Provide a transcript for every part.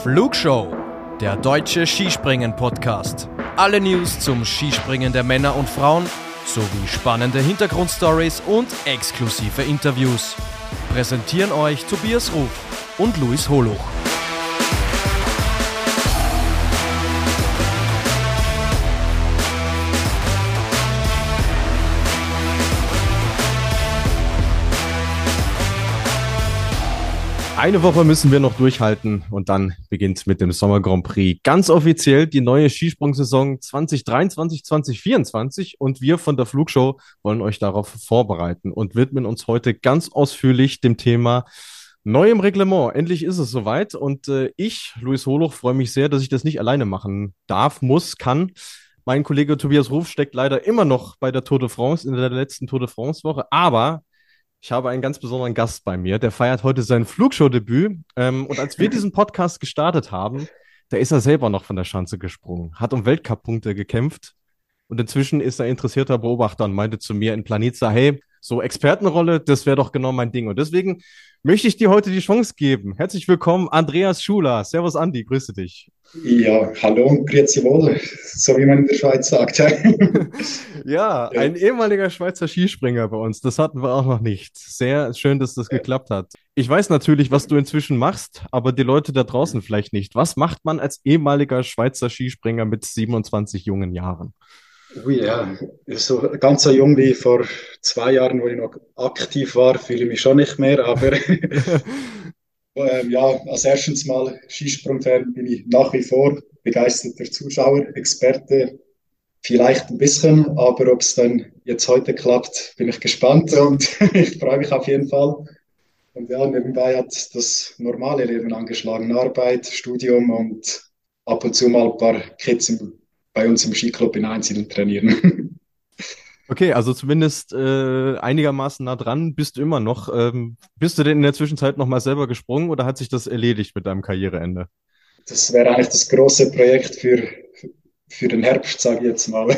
Flugshow, der deutsche Skispringen-Podcast. Alle News zum Skispringen der Männer und Frauen sowie spannende Hintergrundstories und exklusive Interviews. Präsentieren euch Tobias Ruf und Luis Holuch. Eine Woche müssen wir noch durchhalten und dann beginnt mit dem Sommer Grand Prix ganz offiziell die neue Skisprung-Saison 2023-2024 und wir von der Flugshow wollen euch darauf vorbereiten und widmen uns heute ganz ausführlich dem Thema neuem Reglement. Endlich ist es soweit und ich, Luis Holuch, freue mich sehr, dass ich das nicht alleine machen darf, muss, kann. Mein Kollege Tobias Ruf steckt leider immer noch bei der Tour de France, in der letzten Tour de France-Woche, aber ich habe einen ganz besonderen Gast bei mir, der feiert heute sein Flugshow-Debüt. Und als wir diesen Podcast gestartet haben, da ist er selber noch von der Schanze gesprungen, hat um Weltcup-Punkte gekämpft und inzwischen ist er interessierter Beobachter und meinte zu mir in Planica, hey, so Expertenrolle, das wäre doch genau mein Ding. Und deswegen möchte ich dir heute die Chance geben. Herzlich willkommen, Andreas Schuler. Servus, Andi, grüße dich. Ja, hallo und grüezi wohl, so wie man in der Schweiz sagt. Ja, ein ehemaliger Schweizer Skispringer bei uns. Das hatten wir auch noch nicht. Sehr schön, dass das geklappt hat. Ich weiß natürlich, was du inzwischen machst, aber die Leute da draußen vielleicht nicht. Was macht man als ehemaliger Schweizer Skispringer mit 27 jungen Jahren? Ui, ja, so ganz so jung wie vor 2 Jahren, wo ich noch aktiv war, fühle ich mich schon nicht mehr, aber ja, als erstens mal Skisprung-Fan bin ich nach wie vor begeisterter Zuschauer, Experte, vielleicht ein bisschen, aber ob es dann jetzt heute klappt, bin ich gespannt und ich freue mich auf jeden Fall. Und ja, nebenbei hat das normale Leben angeschlagen, Arbeit, Studium und ab und zu mal ein paar Kids bei uns im Skiclub in Einzelnen trainieren. Okay, also zumindest einigermaßen nah dran bist du immer noch. Bist du denn in der Zwischenzeit noch mal selber gesprungen oder hat sich das erledigt mit deinem Karriereende? Das wäre eigentlich das große Projekt für den Herbst, sage ich jetzt mal.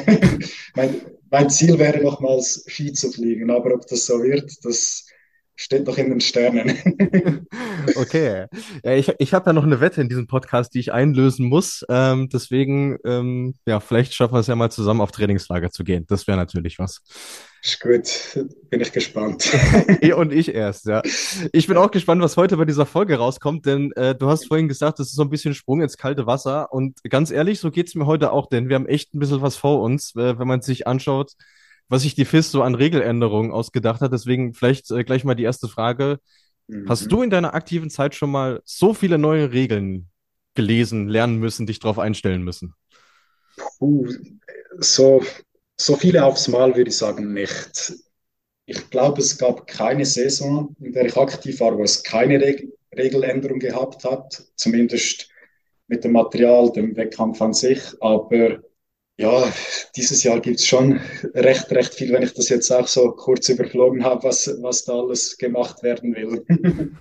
mein Ziel wäre nochmals Ski zu fliegen, aber ob das so wird, das steht noch in den Sternen. Okay. Ja, ich habe ja noch eine Wette in diesem Podcast, die ich einlösen muss. Deswegen, ja, vielleicht schaffen wir es ja mal zusammen auf Trainingslager zu gehen. Das wäre natürlich was. Ist gut, bin ich gespannt. Und ich erst, ja. Ich bin auch gespannt, was heute bei dieser Folge rauskommt, denn du hast vorhin gesagt, das ist so ein bisschen Sprung ins kalte Wasser. Und ganz ehrlich, so geht's mir heute auch, denn wir haben echt ein bisschen was vor uns, wenn man sich anschaut, was sich die FIS so an Regeländerungen ausgedacht hat. Deswegen vielleicht gleich mal die erste Frage. Hast du Mhm. in deiner aktiven Zeit schon mal so viele neue Regeln gelesen, lernen müssen, dich darauf einstellen müssen? Puh, so, so viele aufs Mal würde ich sagen nicht. Ich glaube, es gab keine Saison, in der ich aktiv war, wo es keine Regeländerung gehabt hat, zumindest mit dem Material, dem Wettkampf an sich. Aber ja, dieses Jahr gibt es schon recht viel, wenn ich das jetzt auch so kurz überflogen habe, was da alles gemacht werden will.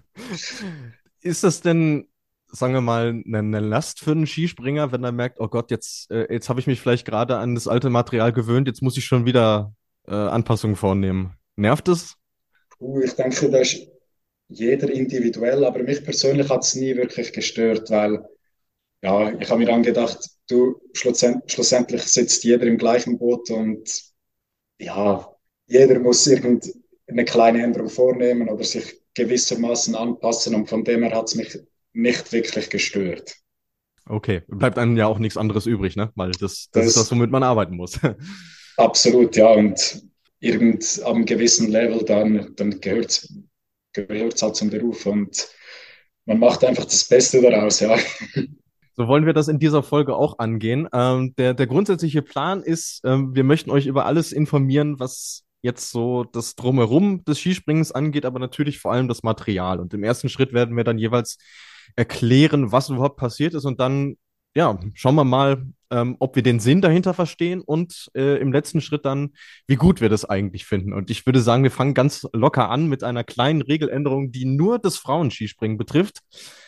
Ist das denn, sagen wir mal, eine Last für einen Skispringer, wenn er merkt, oh Gott, jetzt habe ich mich vielleicht gerade an das alte Material gewöhnt, jetzt muss ich schon wieder Anpassungen vornehmen. Nervt es? Ich denke, da ist jeder individuell, aber mich persönlich hat es nie wirklich gestört, weil ja, ich habe mir dann gedacht, schlussendlich sitzt jeder im gleichen Boot und ja, jeder muss irgendeine kleine Änderung vornehmen oder sich gewissermaßen anpassen und von dem her hat es mich nicht wirklich gestört. Okay, bleibt einem ja auch nichts anderes übrig, ne? Weil das ist das, Das womit man arbeiten muss. absolut, ja, und irgend am gewissen Level dann gehört's halt zum Beruf und man macht einfach das Beste daraus, ja. So wollen wir das in dieser Folge auch angehen. Der grundsätzliche Plan ist, wir möchten euch über alles informieren, was jetzt so das Drumherum des Skispringens angeht, aber natürlich vor allem das Material. Und im ersten Schritt werden wir dann jeweils erklären, was überhaupt passiert ist. Und dann, ja, schauen wir mal, ob wir den Sinn dahinter verstehen und im letzten Schritt dann, wie gut wir das eigentlich finden. Und ich würde sagen, wir fangen ganz locker an mit einer kleinen Regeländerung, die nur das Frauenskispringen betrifft.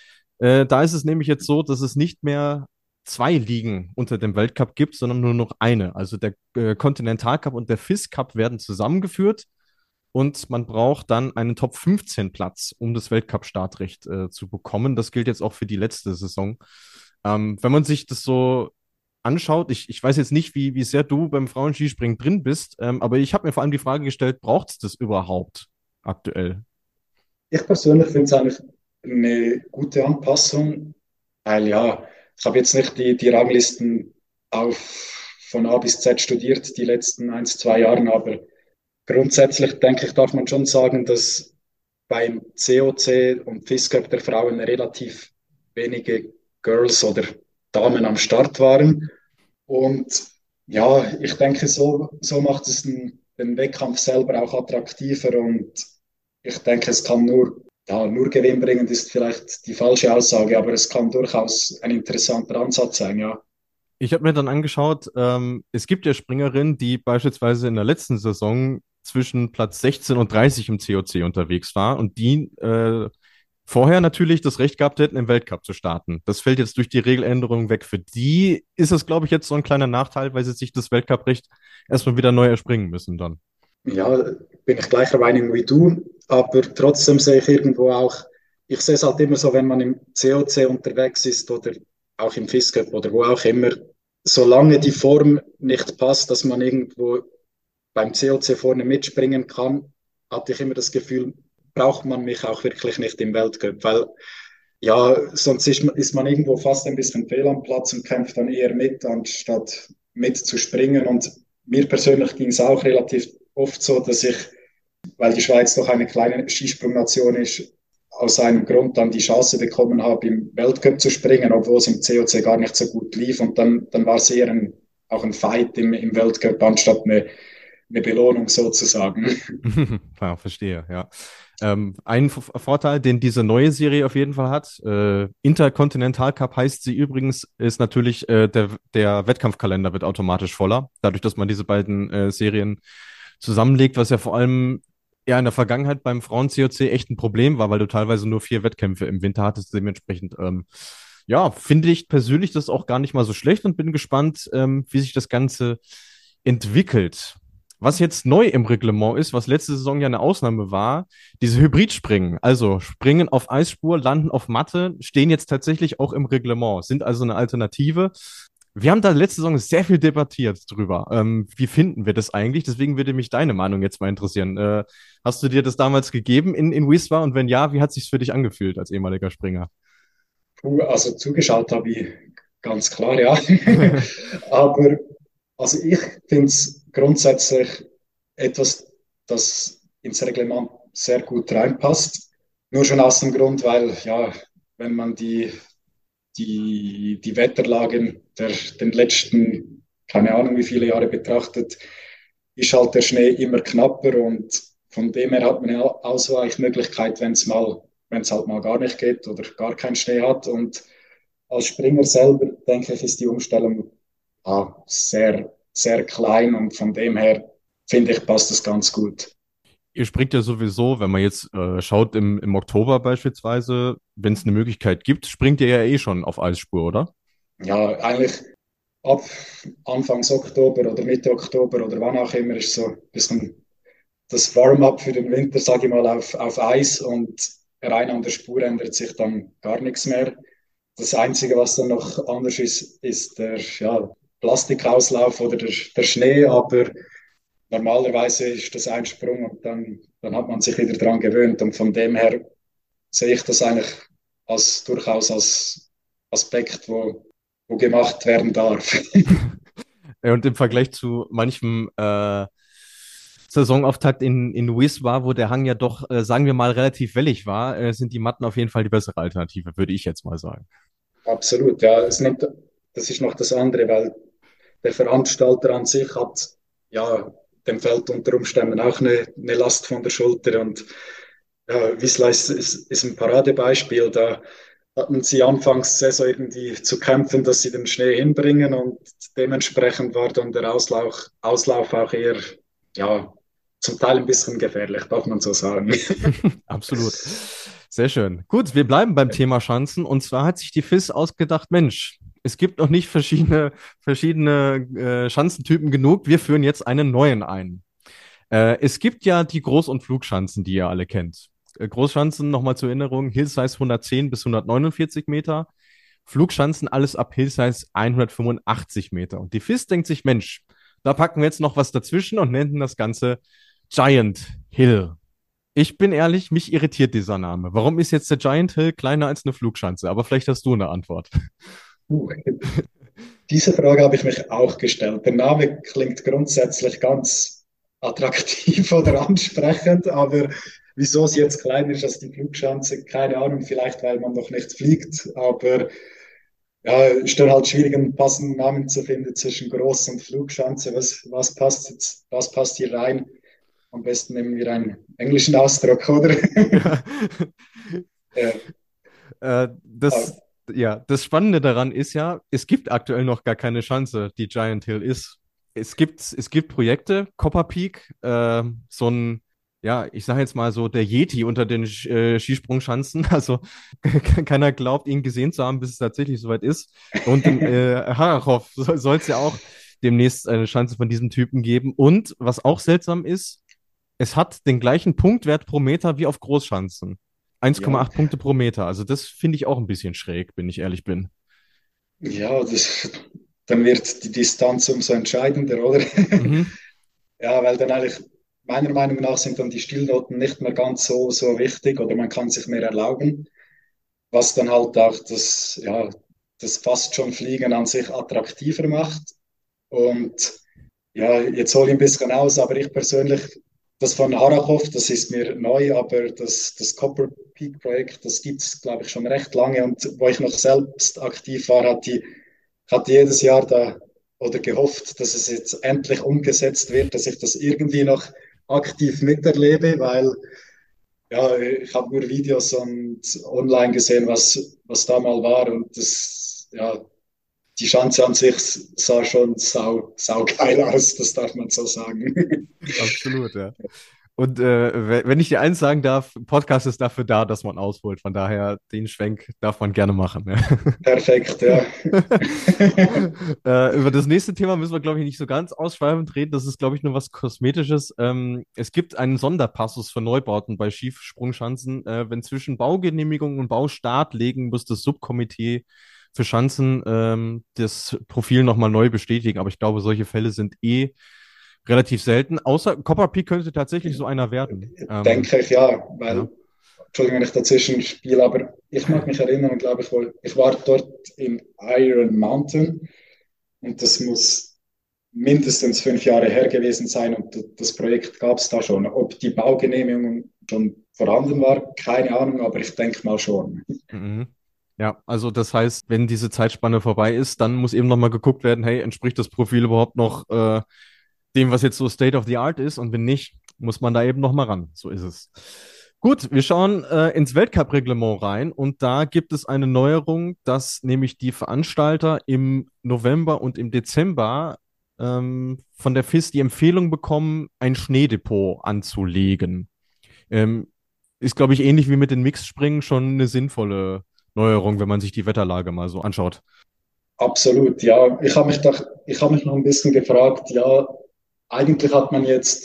Da ist es nämlich jetzt so, dass es nicht mehr zwei Ligen unter dem Weltcup gibt, sondern nur noch eine. Also der Continental Cup und der FIS Cup werden zusammengeführt. und man braucht dann einen Top-15-Platz, um das Weltcup-Startrecht zu bekommen. Das gilt jetzt auch für die letzte Saison. Wenn man sich das so anschaut, ich weiß jetzt nicht, wie sehr du beim Frauenskispringen drin bist, aber ich habe mir vor allem die Frage gestellt, braucht es das überhaupt aktuell? Ich persönlich finde es eigentlich eine gute Anpassung, weil ja, ich habe jetzt nicht die Ranglisten von A bis Z studiert, die letzten 1, 2 Jahre, aber grundsätzlich denke ich, darf man schon sagen, dass beim COC und FIS Cup der Frauen relativ wenige Girls oder Damen am Start waren. Und ja, ich denke, so macht es den Wettkampf selber auch attraktiver und ich denke, es kann nur gewinnbringend ist vielleicht die falsche Aussage, aber es kann durchaus ein interessanter Ansatz sein, ja. Ich habe mir dann angeschaut, es gibt ja Springerinnen, die beispielsweise in der letzten Saison zwischen Platz 16 und 30 im COC unterwegs war und die vorher natürlich das Recht gehabt hätten, im Weltcup zu starten. Das fällt jetzt durch die Regeländerung weg. Für die ist es, glaube ich, jetzt so ein kleiner Nachteil, weil sie sich das Weltcuprecht erstmal wieder neu erspringen müssen dann. Ja, bin ich gleicher Meinung wie du, aber trotzdem sehe ich irgendwo auch, ich sehe es halt immer so, wenn man im COC unterwegs ist oder auch im FIS Cup oder wo auch immer, solange die Form nicht passt, dass man irgendwo beim COC vorne mitspringen kann, hatte ich immer das Gefühl, braucht man mich auch wirklich nicht im Weltcup, weil ja, sonst ist man irgendwo fast ein bisschen fehl am Platz und kämpft dann eher mit, anstatt mitzuspringen. Und mir persönlich ging es auch relativ oft so, dass ich, weil die Schweiz doch eine kleine Skisprungnation ist, aus einem Grund dann die Chance bekommen habe, im Weltcup zu springen, obwohl es im COC gar nicht so gut lief. Und dann war es eher auch ein Fight im Weltcup, anstatt eine Belohnung sozusagen. Ja, verstehe, ja. Ein Vorteil, den diese neue Serie auf jeden Fall hat, Intercontinental Cup heißt sie übrigens, ist natürlich, der Wettkampfkalender wird automatisch voller, dadurch, dass man diese beiden Serien zusammenlegt, was ja vor allem ja in der Vergangenheit beim Frauen-COC echt ein Problem war, weil du teilweise nur 4 Wettkämpfe im Winter hattest, dementsprechend, ja, finde ich persönlich das auch gar nicht mal so schlecht und bin gespannt, wie sich das Ganze entwickelt. Was jetzt neu im Reglement ist, was letzte Saison ja eine Ausnahme war, diese Hybridspringen, also Springen auf Eisspur, Landen auf Matte, stehen jetzt tatsächlich auch im Reglement, sind also eine Alternative. Wir haben da letzte Saison sehr viel debattiert drüber. Wie finden wir das eigentlich? Deswegen würde mich deine Meinung jetzt mal interessieren. Hast du dir das damals gegeben in Wiswa und wenn ja, wie hat sich's für dich angefühlt als ehemaliger Springer? Also zugeschaut habe ich ganz klar, ja. Aber also ich finde es grundsätzlich etwas, das ins Reglement sehr gut reinpasst. Nur schon aus dem Grund, weil ja, wenn man die Wetterlagen den letzten, keine Ahnung wie viele Jahre betrachtet, ist halt der Schnee immer knapper und von dem her hat man eine Ausweichmöglichkeit, wenn es halt mal gar nicht geht oder gar keinen Schnee hat. Und als Springer selber, denke ich, ist die Umstellung sehr, sehr klein und von dem her finde ich, passt das ganz gut. Ihr springt ja sowieso, wenn man jetzt schaut, im Oktober beispielsweise, wenn es eine Möglichkeit gibt, springt ihr ja eh schon auf Eisspur, oder? Ja, eigentlich ab Anfangs Oktober oder Mitte Oktober oder wann auch immer ist so ein bisschen das Warm-up für den Winter, sage ich mal, auf Eis und rein an der Spur ändert sich dann gar nichts mehr. Das Einzige, was dann noch anders ist, ist der Plastikauslauf oder der Schnee, aber normalerweise ist das ein Sprung und dann hat man sich wieder dran gewöhnt und von dem her sehe ich das eigentlich durchaus als Aspekt, wo gemacht werden darf. Ja, und im Vergleich zu manchem Saisonauftakt in Wiswa, wo der Hang ja doch, sagen wir mal, relativ wellig war, sind die Matten auf jeden Fall die bessere Alternative, würde ich jetzt mal sagen. Absolut, ja. Das ist noch das andere, weil der Veranstalter an sich hat ja dem Feld unter Umständen auch eine Last von der Schulter und ja, Wisla ist ein Paradebeispiel. Da hatten sie anfangs Saison irgendwie zu kämpfen, dass sie den Schnee hinbringen und dementsprechend war dann der Auslauf auch eher, ja, zum Teil ein bisschen gefährlich, darf man so sagen. Absolut. Sehr schön. Gut, wir bleiben beim Thema Schanzen. Und zwar hat sich die FIS ausgedacht, Mensch, es gibt noch nicht verschiedene Schanzentypen genug. Wir führen jetzt einen neuen ein. Es gibt ja die Groß- und Flugschanzen, die ihr alle kennt. Großschanzen, nochmal zur Erinnerung, Hillsize 110 bis 149 Meter. Flugschanzen alles ab Hillsize 185 Meter. Und die FIS denkt sich, Mensch, da packen wir jetzt noch was dazwischen und nennen das Ganze Giant Hill. Ich bin ehrlich, mich irritiert dieser Name. Warum ist jetzt der Giant Hill kleiner als eine Flugschanze? Aber vielleicht hast du eine Antwort. Uh, Diese Frage habe ich mich auch gestellt. Der Name klingt grundsätzlich ganz attraktiv oder ansprechend, aber wieso es jetzt kleiner ist als die Flugschanze, keine Ahnung, vielleicht weil man noch nicht fliegt, aber ja, ist dann halt schwierig, einen passenden Namen zu finden zwischen Groß- und Flugschanze. Was passt jetzt, was passt hier rein? Am besten nehmen wir einen englischen Ausdruck, oder? Ja. Ja, Äh, das, das Spannende daran ist ja, es gibt aktuell noch gar keine Chance, die Giant Hill ist. Es gibt Projekte, Copper Peak, so ein, ja, ich sage jetzt mal so, der Yeti unter den Skisprungschanzen. Also keiner glaubt, ihn gesehen zu haben, bis es tatsächlich soweit ist. Und in Harrachov soll es ja auch demnächst eine Chance von diesem Typen geben. Und was auch seltsam ist, es hat den gleichen Punktwert pro Meter wie auf Großschanzen. ja, 1,8 Punkte pro Meter. Also das finde ich auch ein bisschen schräg, wenn ich ehrlich bin. ja, dann wird die Distanz umso entscheidender, oder? Mhm. Ja, weil dann eigentlich meiner Meinung nach sind dann die Stillnoten nicht mehr ganz so wichtig oder man kann sich mehr erlauben, was dann halt auch das fast schon Fliegen an sich attraktiver macht. Und ja, jetzt hole ich ein bisschen aus, aber ich persönlich, das von Harachow, das ist mir neu, aber das Copper Peak Projekt, das gibt es, glaube ich, schon recht lange. Und wo ich noch selbst aktiv war, hatte jedes Jahr da oder gehofft, dass es jetzt endlich umgesetzt wird, dass ich das irgendwie noch aktiv miterlebe, weil ja, ich habe nur Videos und online gesehen, was da mal war und ja, die Schanze an sich sah schon sau geil aus, das darf man so sagen. Absolut, ja. Und wenn ich dir eins sagen darf, Podcast ist dafür da, dass man ausholt. Von daher, den Schwenk darf man gerne machen. Ja. Perfekt, ja. Über das nächste Thema müssen wir, glaube ich, nicht so ganz ausschweifend reden. Das ist, glaube ich, nur was Kosmetisches. Es gibt einen Sonderpassus für Neubauten bei Skisprungschanzen. Wenn zwischen Baugenehmigung und Baustart legen, muss das Subkomitee für Schanzen das Profil nochmal neu bestätigen. Aber ich glaube, solche Fälle sind relativ selten. Außer Copper Peak könnte tatsächlich so einer werden. Denke ich ja, weil, Ja. Entschuldigung, wenn ich dazwischen spiele, aber ich mag mich erinnern, glaube ich, ich war dort in Iron Mountain und das muss mindestens 5 Jahre her gewesen sein und das Projekt gab es da schon. Ob die Baugenehmigung schon vorhanden war, keine Ahnung, aber ich denke mal schon. Mhm. Ja, also das heißt, wenn diese Zeitspanne vorbei ist, dann muss eben nochmal geguckt werden, hey, entspricht das Profil überhaupt noch dem, was jetzt so State of the Art ist? Und wenn nicht, muss man da eben nochmal ran. So ist es. Gut, wir schauen ins Weltcup-Reglement rein und da gibt es eine Neuerung, dass nämlich die Veranstalter im November und im Dezember von der FIS die Empfehlung bekommen, ein Schneedepot anzulegen. Ähm, Ist, glaube ich, ähnlich wie mit den Mixspringen schon eine sinnvolle Neuerung, wenn man sich die Wetterlage mal so anschaut. Absolut, ja. Ich habe mich noch ein bisschen gefragt, ja, eigentlich hat man jetzt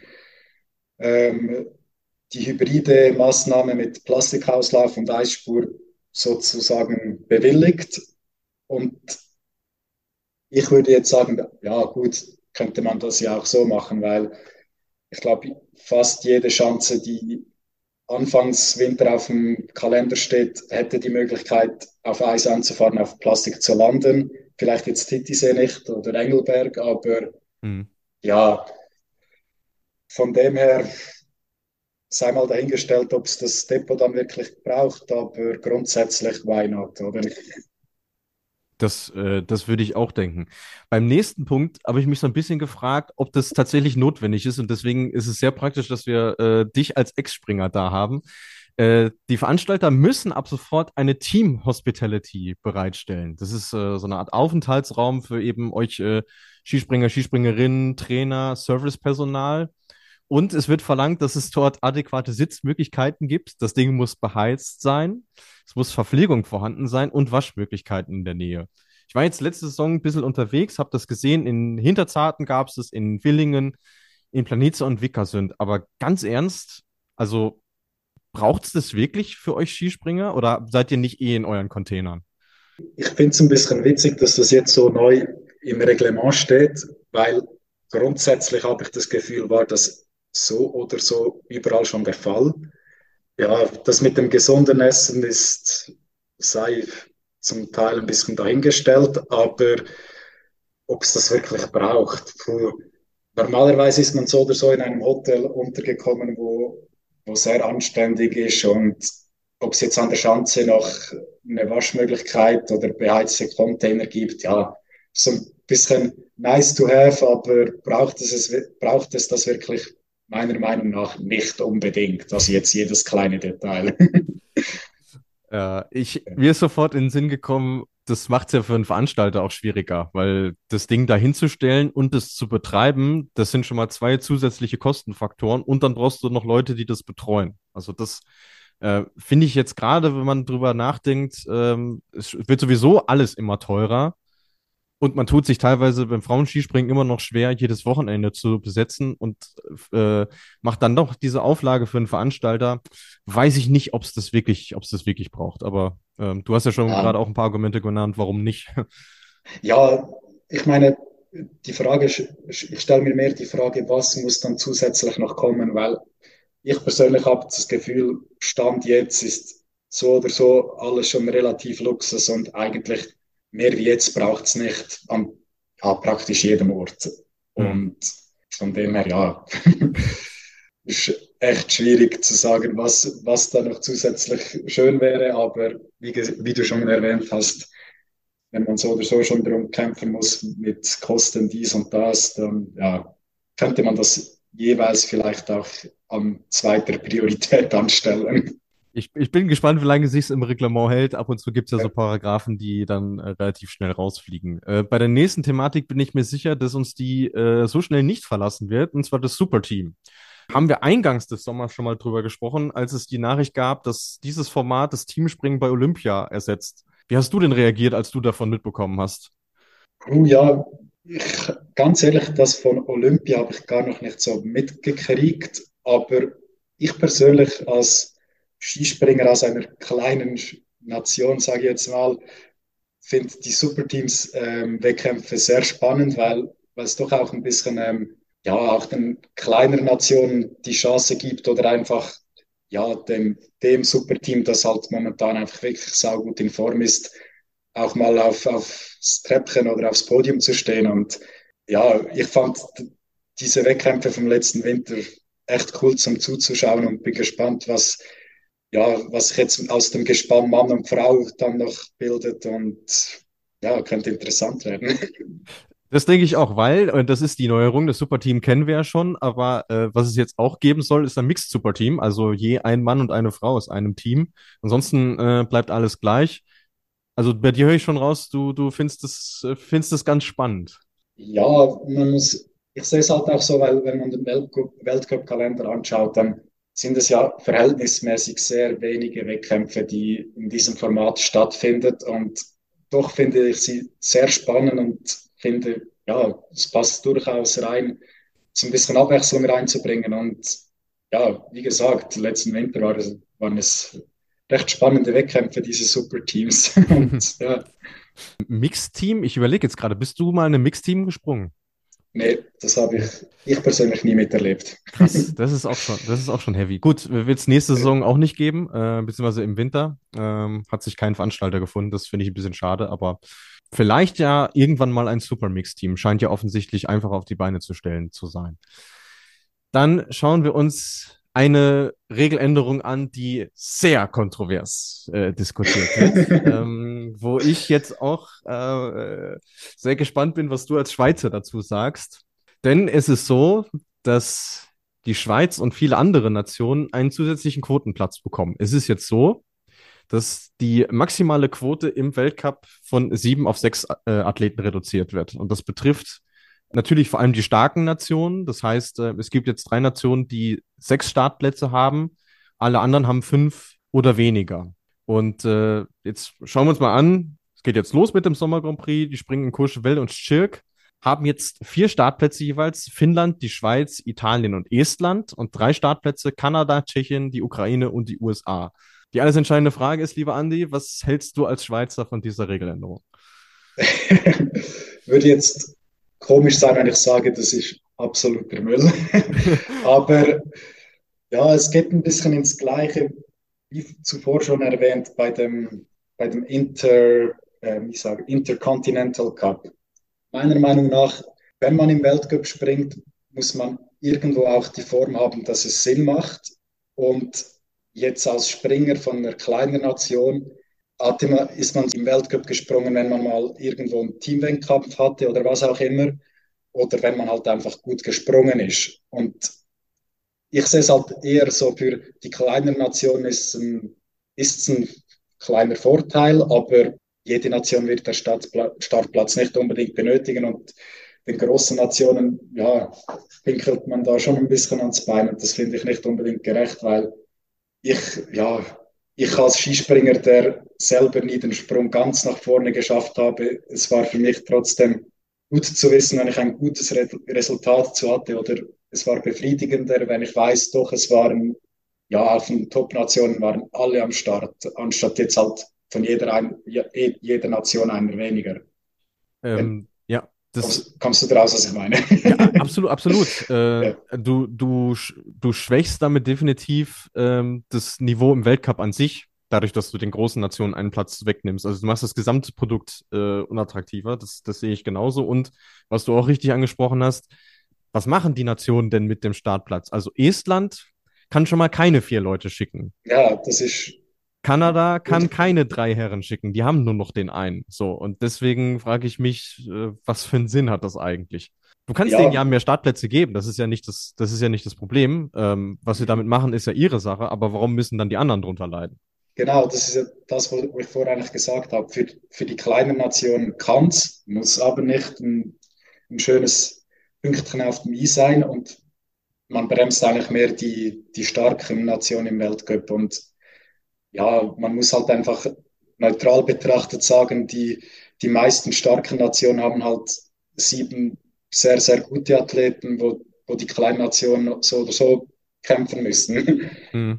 ähm, die hybride Maßnahme mit Plastikauslauf und Eisspur sozusagen bewilligt. Und ich würde jetzt sagen, ja gut, könnte man das ja auch so machen, weil ich glaube, fast jede Schanze, die anfangs Winter auf dem Kalender steht, hätte die Möglichkeit, auf Eis anzufahren, auf Plastik zu landen. Vielleicht jetzt Titisee nicht oder Engelberg, aber Hm. ja, von dem her sei mal dahingestellt, ob es das Depot dann wirklich braucht, aber grundsätzlich why not, oder? Das würde ich auch denken. Beim nächsten Punkt habe ich mich so ein bisschen gefragt, ob das tatsächlich notwendig ist. Und deswegen ist es sehr praktisch, dass wir dich als Ex-Springer da haben. Die Veranstalter müssen ab sofort eine Team-Hospitality bereitstellen. Das ist so eine Art Aufenthaltsraum für eben euch Skispringer, Skispringerinnen, Trainer, Servicepersonal. Und es wird verlangt, dass es dort adäquate Sitzmöglichkeiten gibt. Das Ding muss beheizt sein. Es muss Verpflegung vorhanden sein und Waschmöglichkeiten in der Nähe. Ich war jetzt letzte Saison ein bisschen unterwegs, habe das gesehen. In Hinterzarten gab es das, in Villingen, in Planica und Vikersund. Aber ganz ernst, also braucht es das wirklich für euch Skispringer oder seid ihr nicht in euren Containern? Ich finde es ein bisschen witzig, dass das jetzt so neu im Reglement steht, weil grundsätzlich habe ich das Gefühl, war das so oder so überall schon der Fall. Ja, das mit dem gesunden Essen sei zum Teil ein bisschen dahingestellt, aber ob es das wirklich braucht. Normalerweise ist man so oder so in einem Hotel untergekommen, wo sehr anständig ist, und ob es jetzt an der Schanze noch eine Waschmöglichkeit oder beheizte Container gibt, ja, so ein bisschen nice to have, aber braucht es das wirklich meiner Meinung nach nicht unbedingt. Also jetzt jedes kleine Detail. Mir ist sofort in den Sinn gekommen, das macht es ja für einen Veranstalter auch schwieriger, weil das Ding da hinzustellen und das zu betreiben, das sind schon mal zwei zusätzliche Kostenfaktoren und dann brauchst du noch Leute, die das betreuen. Also das finde ich jetzt gerade, wenn man drüber nachdenkt, es wird sowieso alles immer teurer. Und man tut sich teilweise beim Frauenskispringen immer noch schwer, jedes Wochenende zu besetzen und macht dann doch diese Auflage für einen Veranstalter. Weiß ich nicht, ob es das wirklich braucht. Aber du hast ja schon Ja, gerade auch ein paar Argumente genannt, warum nicht. ja, ich meine, ich stelle mir mehr die Frage, was muss dann zusätzlich noch kommen, weil ich persönlich habe das Gefühl, Stand jetzt ist so oder so alles schon relativ Luxus, und eigentlich mehr wie jetzt braucht es nicht an ja, praktisch jedem Ort. Hm. Und von dem her, ja, ist echt schwierig zu sagen, was da noch zusätzlich schön wäre, aber wie du schon erwähnt hast, wenn man so oder so schon darum kämpfen muss mit Kosten dies und das, dann ja, könnte man das jeweils vielleicht auch an zweiter Priorität anstellen. Ich bin gespannt, wie lange sich es im Reglement hält. Ab und zu gibt es ja so Paragraphen, die dann relativ schnell rausfliegen. Bei der nächsten Thematik bin ich mir sicher, dass uns die so schnell nicht verlassen wird, und zwar das Superteam. Haben wir eingangs des Sommers schon mal drüber gesprochen, als es die Nachricht gab, dass dieses Format das Teamspringen bei Olympia ersetzt. Wie hast du denn reagiert, als du davon mitbekommen hast? Ja, ganz ehrlich, das von Olympia habe ich gar noch nicht so mitgekriegt, aber ich persönlich als Skispringer aus einer kleinen Nation, sage ich jetzt mal, finde die Superteams Wettkämpfe sehr spannend, weil es doch auch ein bisschen ja auch den kleineren Nationen die Chance gibt oder einfach ja dem Superteam, das halt momentan einfach wirklich saugut in Form ist, auch mal aufs Treppchen oder aufs Podium zu stehen. Und ja, ich fand diese Wettkämpfe vom letzten Winter echt cool zum Zuzuschauen und bin gespannt, was sich jetzt aus dem Gespann Mann und Frau dann noch bildet, und ja, könnte interessant werden. Das denke ich auch, weil, und das ist die Neuerung, das Superteam kennen wir ja schon, aber was es jetzt auch geben soll, ist ein Mixed-Superteam, also je ein Mann und eine Frau aus einem Team. Ansonsten bleibt alles gleich. Also bei dir höre ich schon raus, du findest das ganz spannend. Ja, ich sehe es halt auch so, weil wenn man den Weltcup-Kalender anschaut, dann sind es ja verhältnismäßig sehr wenige Wettkämpfe, die in diesem Format stattfinden. Und doch finde ich sie sehr spannend und finde, ja, es passt durchaus rein, so ein bisschen Abwechslung reinzubringen. Und ja, wie gesagt, letzten Winter waren es recht spannende Wettkämpfe, diese Superteams. Und ja, Mixteam, ich überlege jetzt gerade, bist du mal in einem Mixteam gesprungen? nee, das habe ich persönlich nie miterlebt. Krass, das ist auch schon heavy. Gut, wird es nächste Saison auch nicht geben, beziehungsweise im Winter. Hat sich kein Veranstalter gefunden, das finde ich ein bisschen schade, aber vielleicht ja irgendwann mal ein Supermix-Team. Scheint ja offensichtlich einfach auf die Beine zu stellen zu sein. Dann schauen wir uns eine Regeländerung an, die sehr kontrovers diskutiert wird, wo ich jetzt auch sehr gespannt bin, was du als Schweizer dazu sagst. Denn es ist so, dass die Schweiz und viele andere Nationen einen zusätzlichen Quotenplatz bekommen. Es ist jetzt so, dass die maximale Quote im Weltcup von 7 auf 6 Athleten reduziert wird. Und das betrifft natürlich vor allem die starken Nationen. Das heißt, es gibt jetzt 3 Nationen, die 6 Startplätze haben. Alle anderen haben 5 oder weniger. Und jetzt schauen wir uns mal an. Es geht jetzt los mit dem Sommer Grand Prix. Die springen in Courchevel und Schirk. haben jetzt 4 Startplätze jeweils: Finnland, die Schweiz, Italien und Estland, und 3 Startplätze: Kanada, Tschechien, die Ukraine und die USA. Die alles entscheidende Frage ist, lieber Andi, was hältst du als Schweizer von dieser Regeländerung? Würde jetzt komisch sein, wenn ich sage, das ist absoluter Müll. Aber ja, es geht ein bisschen ins Gleiche, wie zuvor schon erwähnt, bei dem Intercontinental Cup. Meiner Meinung nach, wenn man im Weltcup springt, muss man irgendwo auch die Form haben, dass es Sinn macht. Und jetzt als Springer von einer kleinen Nation ist man im Weltcup gesprungen, wenn man mal irgendwo einen Teamwettkampf hatte oder was auch immer. Oder wenn man halt einfach gut gesprungen ist. Und ich sehe es halt eher so, für die kleinen Nationen ist es ein kleiner Vorteil, aber jede Nation wird den Startplatz nicht unbedingt benötigen, und den großen Nationen, ja, pinkelt man da schon ein bisschen ans Bein, und das finde ich nicht unbedingt gerecht, weil ich, ja, ich als Skispringer, der selber nie den Sprung ganz nach vorne geschafft habe, es war für mich trotzdem gut zu wissen, wenn ich ein gutes Resultat zu hatte, oder es war befriedigender, wenn ich weiß, doch, es waren, ja, auf den Top-Nationen waren alle am Start, anstatt jetzt halt von jeder Nation einer weniger. Ja, Kommst du draus, was ich meine? ja, absolut, absolut. Ja. Du schwächst damit definitiv das Niveau im Weltcup an sich, dadurch, dass du den großen Nationen einen Platz wegnimmst. Also du machst das gesamte Produkt unattraktiver, das sehe ich genauso. Und was du auch richtig angesprochen hast, was machen die Nationen denn mit dem Startplatz? Also Estland kann schon mal keine 4 Leute schicken. Ja, das ist Kanada kann gut. keine 3 Herren schicken, die haben nur noch den einen. So, und deswegen frage ich mich, was für einen Sinn hat das eigentlich? Du kannst denen Ja, ja mehr Startplätze geben, das ist ja nicht das Problem. Was sie damit machen, ist ja ihre Sache, aber warum müssen dann die anderen drunter leiden? genau, das ist ja das, wo ich vorher eigentlich gesagt habe. Für die kleinen Nationen kann es, muss aber nicht ein schönes Pünktchen auf dem I sein, und man bremst eigentlich mehr die starken Nationen im Weltcup. Und ja, man muss halt einfach neutral betrachtet sagen, die meisten starken Nationen haben halt 7 sehr, sehr gute Athleten, wo die kleinen Nationen so oder so kämpfen müssen. Hm.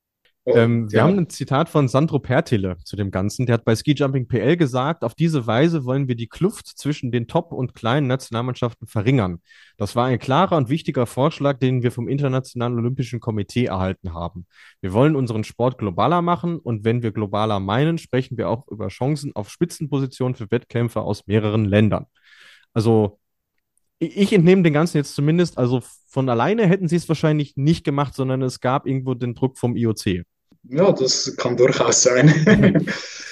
Und Wir haben ja, ein Zitat von Sandro Pertile zu dem Ganzen. Der hat bei Ski Jumping PL gesagt: Auf diese Weise wollen wir die Kluft zwischen den Top- und kleinen Nationalmannschaften verringern. Das war ein klarer und wichtiger Vorschlag, den wir vom Internationalen Olympischen Komitee erhalten haben. Wir wollen unseren Sport globaler machen, und wenn wir globaler meinen, sprechen wir auch über Chancen auf Spitzenpositionen für Wettkämpfer aus mehreren Ländern. Also ich entnehme den Ganzen jetzt zumindest, also von alleine hätten sie es wahrscheinlich nicht gemacht, sondern es gab irgendwo den Druck vom IOC. ja, das kann durchaus sein.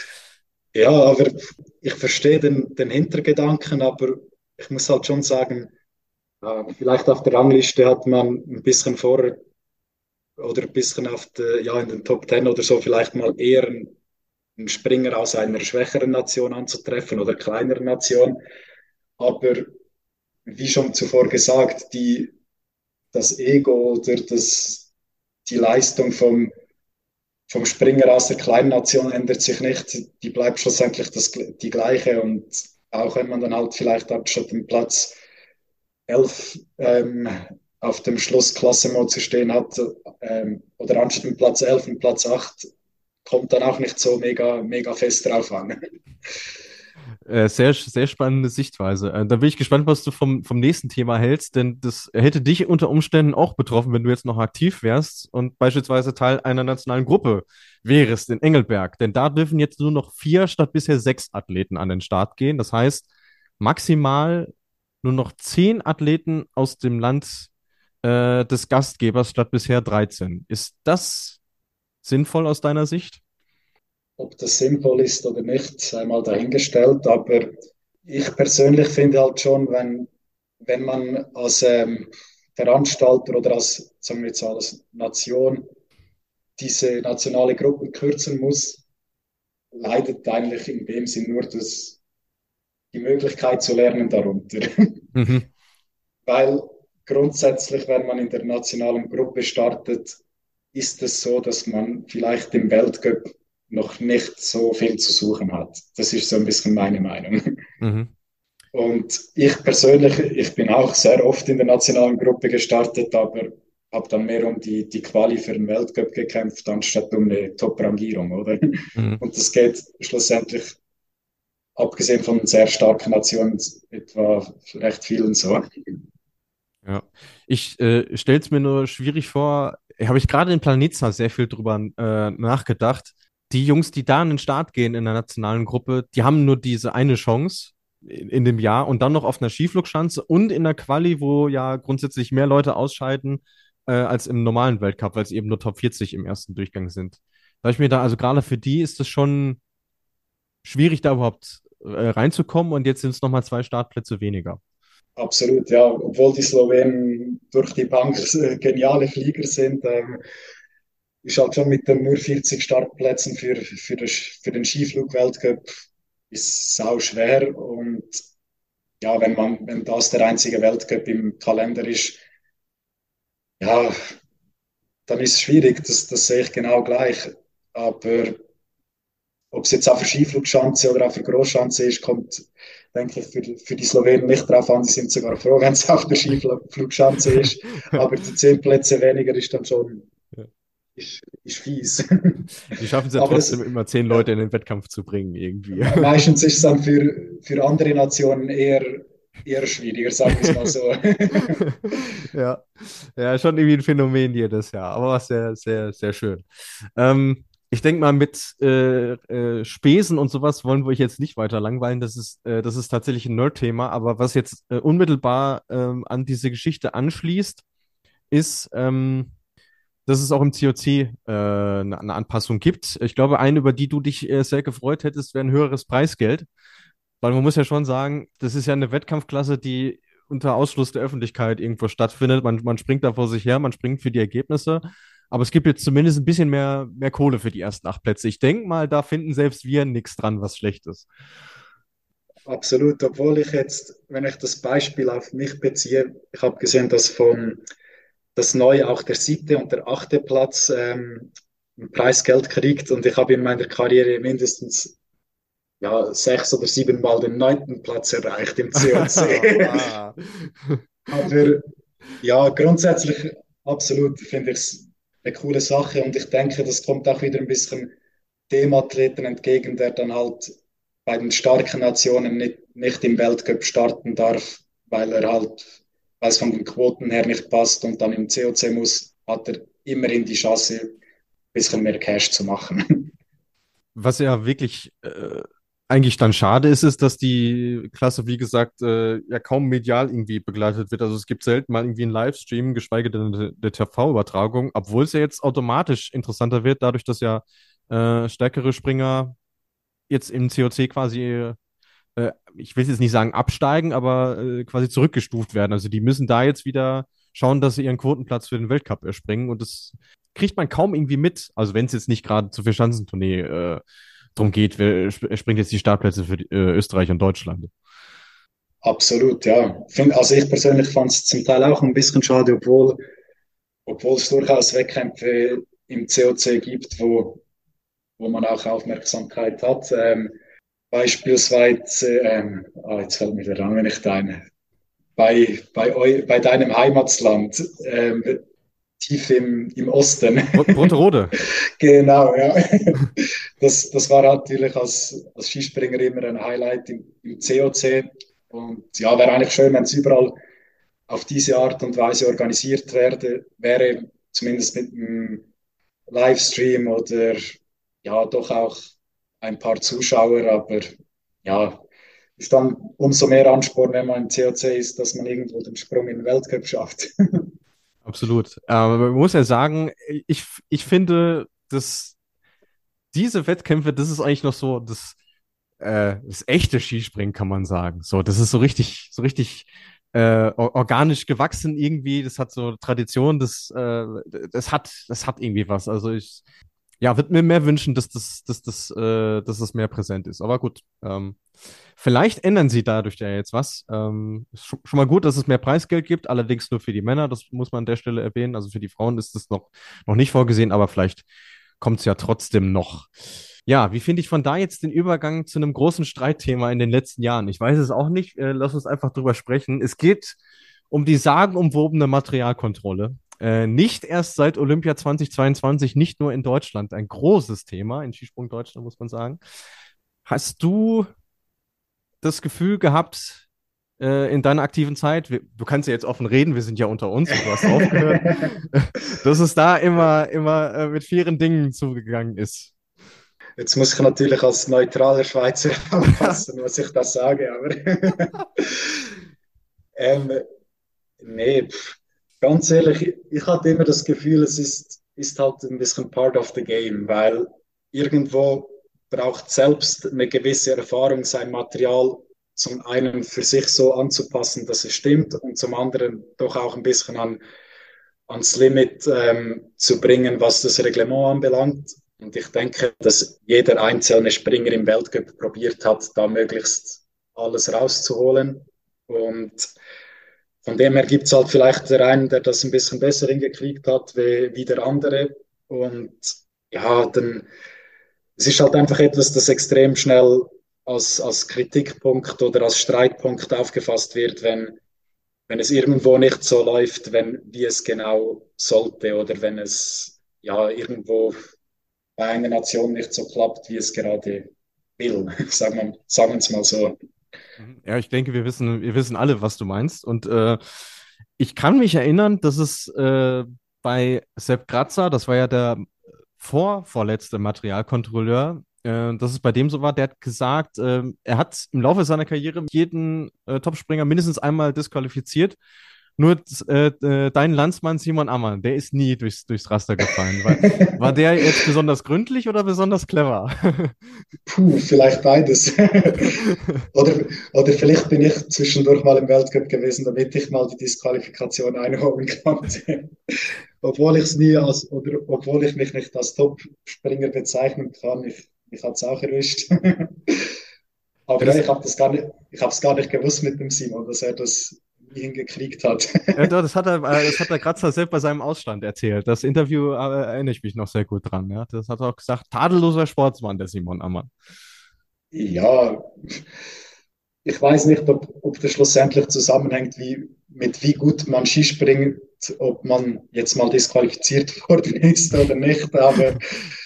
Ja, aber ich verstehe den Hintergedanken, aber ich muss halt schon sagen, vielleicht auf der Rangliste hat man ein bisschen vorher oder ein bisschen ja, in den Top Ten oder so vielleicht mal eher einen Springer aus einer schwächeren Nation anzutreffen oder kleineren Nation. Aber wie schon zuvor gesagt, das Ego oder die Leistung vom Springer aus der kleinen Nation ändert sich nicht. Die bleibt schlussendlich die gleiche. Und auch wenn man dann halt vielleicht anstatt dem Platz 11 auf dem Schlussklassement zu stehen hat, oder anstatt dem Platz 11 und Platz 8, kommt dann auch nicht so mega, mega fest drauf an. Sehr, sehr spannende Sichtweise. Da bin ich gespannt, was du vom nächsten Thema hältst, denn das hätte dich unter Umständen auch betroffen, wenn du jetzt noch aktiv wärst und beispielsweise Teil einer nationalen Gruppe wärst in Engelberg. Denn da dürfen jetzt nur noch 4 statt bisher 6 Athleten an den Start gehen. Das heißt, maximal nur noch 10 Athleten aus dem Land des Gastgebers statt bisher 13. Ist das sinnvoll aus deiner Sicht? Ob das sinnvoll ist oder nicht, sei mal dahingestellt. Aber ich persönlich finde halt schon, wenn man als Veranstalter oder als, sagen wir jetzt als Nation, diese nationale Gruppen kürzen muss, leidet eigentlich in dem Sinn nur die Möglichkeit zu lernen darunter. Mhm. Weil grundsätzlich, wenn man in der nationalen Gruppe startet, ist es so, dass man vielleicht im Weltcup noch nicht so viel zu suchen hat. Das ist so ein bisschen meine Meinung. Mhm. Und ich persönlich, ich bin auch sehr oft in der nationalen Gruppe gestartet, aber habe dann mehr um die Quali für den Weltcup gekämpft, anstatt um eine Top-Rangierung, oder? Mhm. Und das geht schlussendlich, abgesehen von sehr starken Nationen, etwa recht vielen so. Ja. Ich stelle es mir nur schwierig vor, habe ich gerade in Planica sehr viel drüber nachgedacht. Die Jungs, die da in den Start gehen in der nationalen Gruppe, die haben nur diese eine Chance in dem Jahr und dann noch auf einer Skiflugschanze und in der Quali, wo ja grundsätzlich mehr Leute ausscheiden als im normalen Weltcup, weil es eben nur Top 40 im ersten Durchgang sind. Da ich mir da, also gerade für die ist es schon schwierig, da überhaupt reinzukommen und jetzt sind es nochmal 2 Startplätze weniger. Absolut, ja. Obwohl die Slowenen durch die Bank geniale Flieger sind, ist halt schon mit den nur 40 Startplätzen für den Skiflug-Weltcup ist sau schwer. Und ja, wenn das der einzige Weltcup im Kalender ist, ja, dann ist es schwierig. Das sehe ich genau gleich. Aber ob es jetzt auf der Skiflugschanze oder auf der Großschanze ist, kommt, denke ich, für die Slowenen nicht drauf an. Die sind sogar froh, wenn es auf der Skiflugschanze ist. Aber die 10 Plätze weniger ist dann schon ist fies. Die schaffen es ja Aber trotzdem das, immer 10 Leute in den Wettkampf zu bringen, irgendwie. meistens ist es dann für andere Nationen eher schwieriger, sagen wir es mal so. Ja. Ja, schon irgendwie ein Phänomen jedes Jahr, aber war sehr, sehr, sehr schön. Ich denke mal, mit Spesen und sowas wollen wir euch jetzt nicht weiter langweilen. Das ist tatsächlich ein Nerd-Thema, aber was jetzt unmittelbar an diese Geschichte anschließt, ist, dass es auch im COC eine Anpassung gibt. Ich glaube, eine, über die du dich sehr gefreut hättest, wäre ein höheres Preisgeld. Weil man muss ja schon sagen, das ist ja eine Wettkampfklasse, die unter Ausschluss der Öffentlichkeit irgendwo stattfindet. Man springt da vor sich her, man springt für die Ergebnisse. Aber es gibt jetzt zumindest ein bisschen mehr Kohle für die ersten 8 Plätze. Ich denke mal, da finden selbst wir nichts dran, was schlecht ist. Absolut, obwohl ich jetzt, wenn ich das Beispiel auf mich beziehe, ich habe gesehen, dass neu auch der 7. und der 8. Platz ein Preisgeld kriegt und ich habe in meiner Karriere mindestens 6 oder 7 Mal den 9. Platz erreicht im COC. Ah. Aber ja, grundsätzlich absolut finde ich es eine coole Sache und ich denke, das kommt auch wieder ein bisschen dem Athleten entgegen, der dann halt bei den starken Nationen nicht im Weltcup starten darf, weil es von den Quoten her nicht passt und dann im COC muss, hat er immerhin die Chance, ein bisschen mehr Cash zu machen. Was ja wirklich eigentlich dann schade ist, ist, dass die Klasse, wie gesagt, ja kaum medial irgendwie begleitet wird. Also es gibt selten mal irgendwie einen Livestream, geschweige denn eine TV-Übertragung, obwohl es ja jetzt automatisch interessanter wird, dadurch, dass ja stärkere Springer jetzt im COC quasi, ich will jetzt nicht sagen absteigen, aber quasi zurückgestuft werden. Also die müssen da jetzt wieder schauen, dass sie ihren Quotenplatz für den Weltcup erspringen und das kriegt man kaum irgendwie mit. Also wenn es jetzt nicht gerade zur Vierschanzentournee drum geht, wer springt jetzt die Startplätze für Österreich und Deutschland. Absolut, ja. Also ich persönlich fand es zum Teil auch ein bisschen schade, obwohl es durchaus Wettkämpfe im COC gibt, wo man auch Aufmerksamkeit hat. Beispielsweise, jetzt fällt mir der Name nicht ein, bei deinem Heimatland, tief im Osten. Brotterode. Genau, ja. Das war natürlich als Skispringer immer ein Highlight im COC. Und ja, wäre eigentlich schön, wenn es überall auf diese Art und Weise organisiert wäre, zumindest mit einem Livestream oder ja, doch auch ein paar Zuschauer, aber ja, ist dann umso mehr Ansporn, wenn man im COC ist, dass man irgendwo den Sprung in den Weltcup schafft. Absolut. Aber man muss ja sagen, ich finde, dass diese Wettkämpfe, das ist eigentlich noch so das echte Skispringen, kann man sagen. So, das ist so richtig organisch gewachsen irgendwie. Das hat so Tradition, das hat irgendwie was. Also ja, würde mir mehr wünschen, dass das mehr präsent ist. Aber gut, vielleicht ändern sie dadurch ja jetzt was. Ist schon mal gut, dass es mehr Preisgeld gibt, allerdings nur für die Männer. Das muss man an der Stelle erwähnen. Also für die Frauen ist das noch nicht vorgesehen, aber vielleicht kommt es ja trotzdem noch. Ja, wie finde ich von da jetzt den Übergang zu einem großen Streitthema in den letzten Jahren? Ich weiß es auch nicht. Lass uns einfach drüber sprechen. Es geht um die sagenumwobene Materialkontrolle. Nicht erst seit Olympia 2022, nicht nur in Deutschland. Ein großes Thema in Skisprung Deutschland, muss man sagen. Hast du das Gefühl gehabt, in deiner aktiven Zeit, du kannst ja jetzt offen reden, wir sind ja unter uns und du hast aufgehört, dass es da immer mit fairen Dingen zugegangen ist? Jetzt muss ich natürlich als neutraler Schweizer aufpassen, was ich da sage, aber ähm, nee, ganz ehrlich, ich hatte immer das Gefühl, ist halt ein bisschen part of the game, weil irgendwo braucht selbst eine gewisse Erfahrung sein Material zum einen für sich so anzupassen, dass es stimmt und zum anderen doch auch ein bisschen ans Limit zu bringen, was das Reglement anbelangt. Und ich denke, dass jeder einzelne Springer im Weltcup probiert hat, da möglichst alles rauszuholen. Und von dem her gibt es halt vielleicht der einen, der das ein bisschen besser hingekriegt hat, wie der andere. Und ja, dann es ist halt einfach etwas, das extrem schnell als Kritikpunkt oder als Streitpunkt aufgefasst wird, wenn es irgendwo nicht so läuft, wie es genau sollte oder wenn es ja irgendwo bei einer Nation nicht so klappt, wie es gerade will. Sagen wir es mal so. Ja, ich denke, wir wissen alle, was du meinst. Und ich kann mich erinnern, dass es bei Sepp Gratzer, das war ja der vorletzte Materialkontrolleur, dass es bei dem so war, der hat gesagt, er hat im Laufe seiner Karriere jeden Topspringer mindestens einmal disqualifiziert. Nur dein Landsmann Simon Ammann, der ist nie durchs Raster gefallen. War der jetzt besonders gründlich oder besonders clever? Puh, vielleicht beides. oder, oder vielleicht bin ich zwischendurch mal im Weltcup gewesen, damit ich mal die Disqualifikation einholen konnte. Obwohl ich mich nicht als Top-Springer bezeichnen kann, mich hat es auch erwischt. Aber ja, Das, ich habe es gar nicht gewusst mit dem Simon, dass er das nie hingekriegt hat. doch, das hat der Kratzer selbst bei seinem Ausstand erzählt. Das Interview erinnere ich mich noch sehr gut dran. Ja. Das hat er auch gesagt, tadelloser Sportsmann, der Simon Ammann. Ja, ich weiß nicht, ob das schlussendlich zusammenhängt, mit wie gut man Skispringt, ob man jetzt mal disqualifiziert worden ist oder nicht. Aber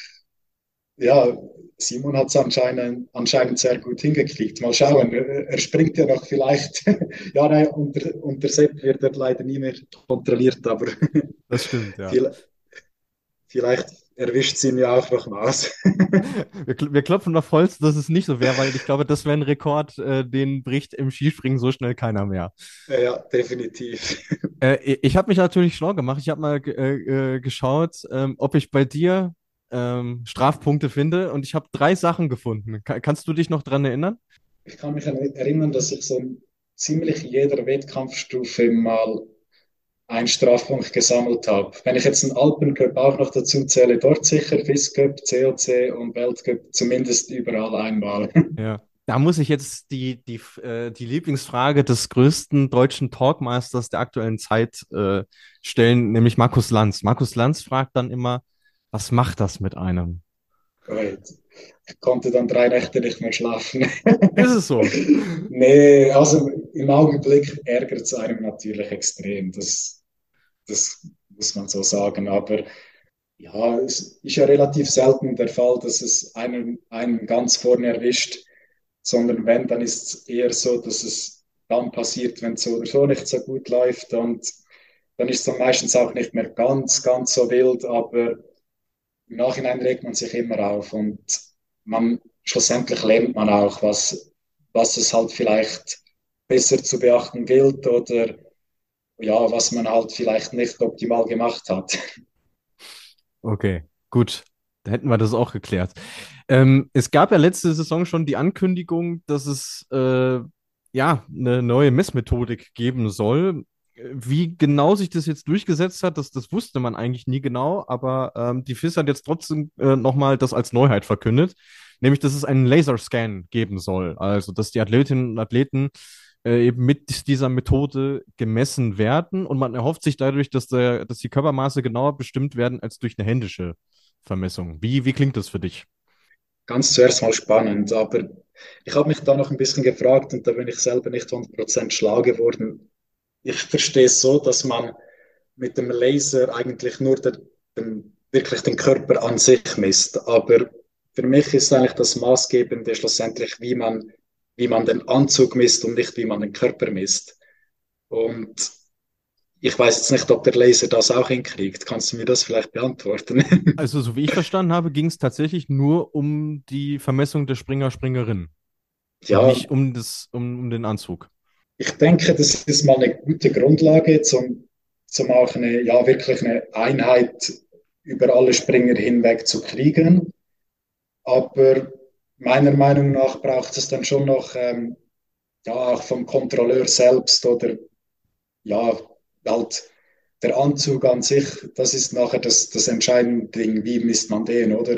ja, Simon hat es anscheinend sehr gut hingekriegt. Mal schauen, er springt ja noch vielleicht. Ja, nein, unter Sepp wird er leider nie mehr kontrolliert, aber Das stimmt, ja. vielleicht erwischt es ihn ja auch noch mal aus. Wir klopfen auf Holz, dass es nicht so wäre, weil ich glaube, das wäre ein Rekord, den bricht im Skispringen so schnell keiner mehr. Ja, definitiv. Ich habe mich natürlich schlau gemacht. Ich habe mal geschaut, ob ich bei dir Strafpunkte finde und ich habe 3 Sachen gefunden. Kannst du dich noch dran erinnern? Ich kann mich erinnern, dass ich so in ziemlich jeder Wettkampfstufe mal einen Strafpunkt gesammelt habe. Wenn ich jetzt einen Alpencup auch noch dazu zähle, dort sicher FIS Cup, COC und Weltcup zumindest überall einmal. Ja. Da muss ich jetzt die Lieblingsfrage des größten deutschen Talkmasters der aktuellen Zeit stellen, nämlich Markus Lanz. Markus Lanz fragt dann immer, was macht das mit einem? Ich konnte dann 3 Nächte nicht mehr schlafen. Ist es so? Nee, also im Augenblick ärgert es einem natürlich extrem. Das muss man so sagen. Aber ja, es ist ja relativ selten der Fall, dass es einen ganz vorne erwischt, sondern wenn, dann ist es eher so, dass es dann passiert, wenn es so oder so nicht so gut läuft. Und dann ist es dann meistens auch nicht mehr ganz so wild, aber im Nachhinein regt man sich immer auf und schlussendlich lernt man auch, was es halt vielleicht besser zu beachten gilt oder ja, was man halt vielleicht nicht optimal gemacht hat. Okay, gut. Da hätten wir das auch geklärt. Es gab ja letzte Saison schon die Ankündigung, dass es ja eine neue Messmethodik geben soll. Wie genau sich das jetzt durchgesetzt hat, das wusste man eigentlich nie genau, aber die FIS hat jetzt trotzdem nochmal das als Neuheit verkündet, nämlich dass es einen Laserscan geben soll. Also, dass die Athletinnen und Athleten eben mit dieser Methode gemessen werden und man erhofft sich dadurch, dass die Körpermaße genauer bestimmt werden als durch eine händische Vermessung. Wie klingt das für dich? ganz zuerst mal spannend, aber ich habe mich da noch ein bisschen gefragt und da bin ich selber nicht 100% schlau geworden. Ich verstehe es so, dass man mit dem Laser eigentlich nur wirklich den Körper an sich misst. Aber für mich ist eigentlich das Maßgebende schlussendlich, wie man den Anzug misst und nicht wie man den Körper misst. Und ich weiß jetzt nicht, ob der Laser das auch hinkriegt. Kannst du mir das vielleicht beantworten? Also, so wie ich verstanden habe, ging es tatsächlich nur um die Vermessung der Springer, Springerin und Ja, nicht um den Anzug. ich denke, das ist mal eine gute Grundlage, zum auch ja, wirklich eine Einheit über alle Springer hinweg zu kriegen. Aber meiner Meinung nach braucht es dann schon noch, ja, auch vom Kontrolleur selbst oder ja, halt der Anzug an sich, das ist nachher das entscheidende Ding, wie misst man den, oder?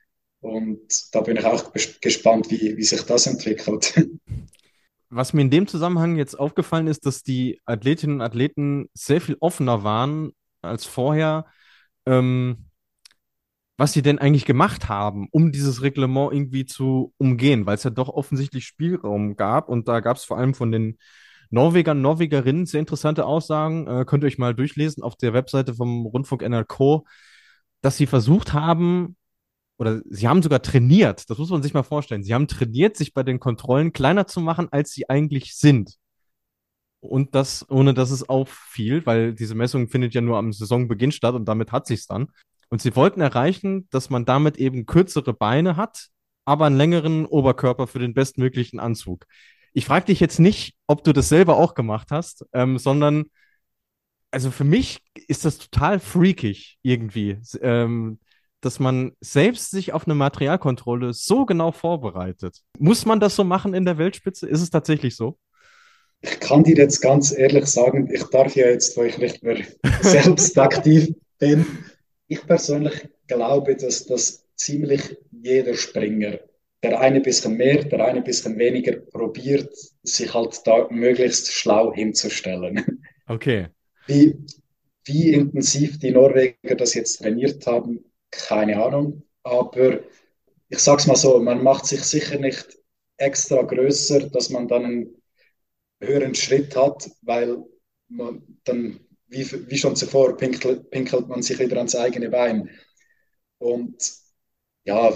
Und da bin ich auch gespannt, wie sich das entwickelt. Was mir in dem Zusammenhang jetzt aufgefallen ist, dass die Athletinnen und Athleten sehr viel offener waren als vorher, ähm, was sie denn eigentlich gemacht haben, um dieses Reglement irgendwie zu umgehen, weil es ja doch offensichtlich Spielraum gab. Und da gab es vor allem von den Norwegern, Norwegerinnen sehr interessante Aussagen. Könnt ihr euch mal durchlesen auf der Webseite vom Rundfunk NRK, dass sie versucht haben, oder sie haben sogar trainiert, das muss man sich mal vorstellen. Sie haben trainiert, sich bei den Kontrollen kleiner zu machen, als sie eigentlich sind. Und das, ohne dass es auffiel, weil diese Messung findet ja nur am Saisonbeginn statt und damit hat sich's dann. Und sie wollten erreichen, dass man damit eben kürzere Beine hat, aber einen längeren Oberkörper für den bestmöglichen Anzug. Ich frage dich jetzt nicht, ob du das selber auch gemacht hast, sondern also für mich ist das total freakig irgendwie, dass man selbst sich auf eine Materialkontrolle so genau vorbereitet. Muss man das so machen in der Weltspitze? Ist es tatsächlich so? Ich kann dir jetzt ganz ehrlich sagen, ich darf ja jetzt, wo ich nicht mehr selbst aktiv bin, ich persönlich glaube, dass das ziemlich jeder Springer, der eine bisschen mehr, der eine bisschen weniger, probiert, sich halt da möglichst schlau hinzustellen. Okay. Wie, wie intensiv die Norweger das jetzt trainiert haben, keine Ahnung. Aber ich sag's mal so, man macht sich sicher nicht extra größer, dass man dann einen höheren Schritt hat, weil man dann, wie schon zuvor, pinkelt man sich wieder ans eigene Bein. Und ja,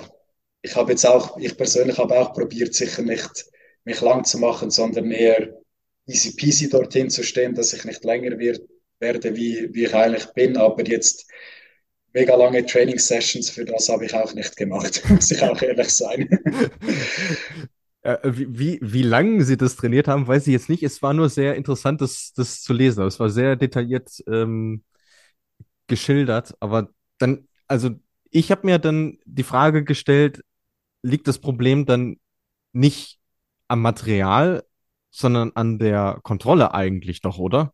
ich persönlich habe auch probiert, sicher nicht mich lang zu machen, sondern eher easy peasy dorthin zu stehen, dass ich nicht länger werde, wie ich eigentlich bin. Aber jetzt mega lange Training-Sessions für das habe ich auch nicht gemacht, muss ich auch ehrlich sein. Wie lange sie das trainiert haben, weiß ich jetzt nicht. Es war nur sehr interessant, das zu lesen. Es war sehr detailliert geschildert. Aber dann, also ich habe mir dann die Frage gestellt, liegt das Problem dann nicht am Material, sondern an der Kontrolle eigentlich doch, oder?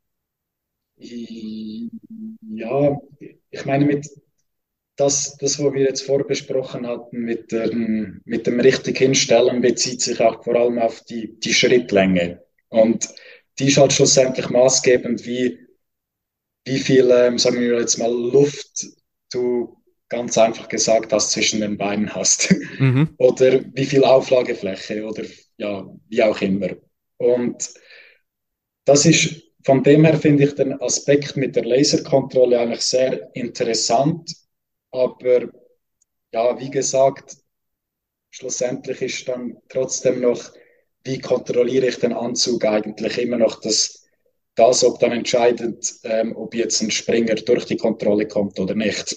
Ja, ich meine, das, was wir jetzt vorbesprochen hatten mit dem richtig Hinstellen, bezieht sich auch vor allem auf die Schrittlänge. Und die ist halt schlussendlich maßgebend, wie viel, sagen wir jetzt mal, Luft du ganz einfach gesagt hast zwischen den Beinen hast. Mhm. Oder wie viel Auflagefläche oder ja, wie auch immer. Und das ist von dem her finde ich den Aspekt mit der Laserkontrolle eigentlich sehr interessant. Aber ja, wie gesagt, schlussendlich ist dann trotzdem noch, wie kontrolliere ich den Anzug eigentlich immer noch das ob dann entscheidet, ob jetzt ein Springer durch die Kontrolle kommt oder nicht.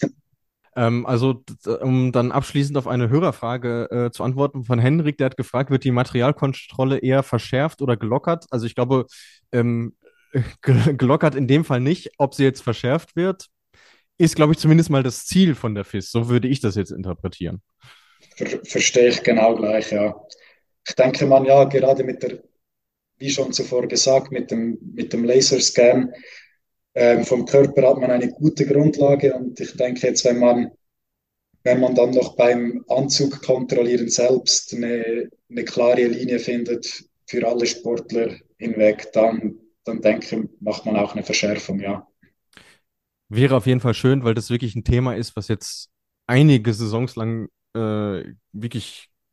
Um dann abschließend auf eine Hörerfrage zu antworten von Henrik, der hat gefragt, wird die Materialkontrolle eher verschärft oder gelockert? Also ich glaube, ähm, gelockert in dem Fall nicht. Ob sie jetzt verschärft wird, ist, glaube ich, zumindest mal das Ziel von der FIS. So würde ich das jetzt interpretieren. Verstehe ich genau gleich, ja. Ich denke man ja, gerade wie schon zuvor gesagt, mit dem Laserscan vom Körper hat man eine gute Grundlage und ich denke jetzt, wenn man dann noch beim Anzug kontrollieren selbst eine klare Linie findet für alle Sportler hinweg, dann denke ich, macht man auch eine Verschärfung, ja. Wäre auf jeden Fall schön, weil das wirklich ein Thema ist, was jetzt einige Saisons lang wirklich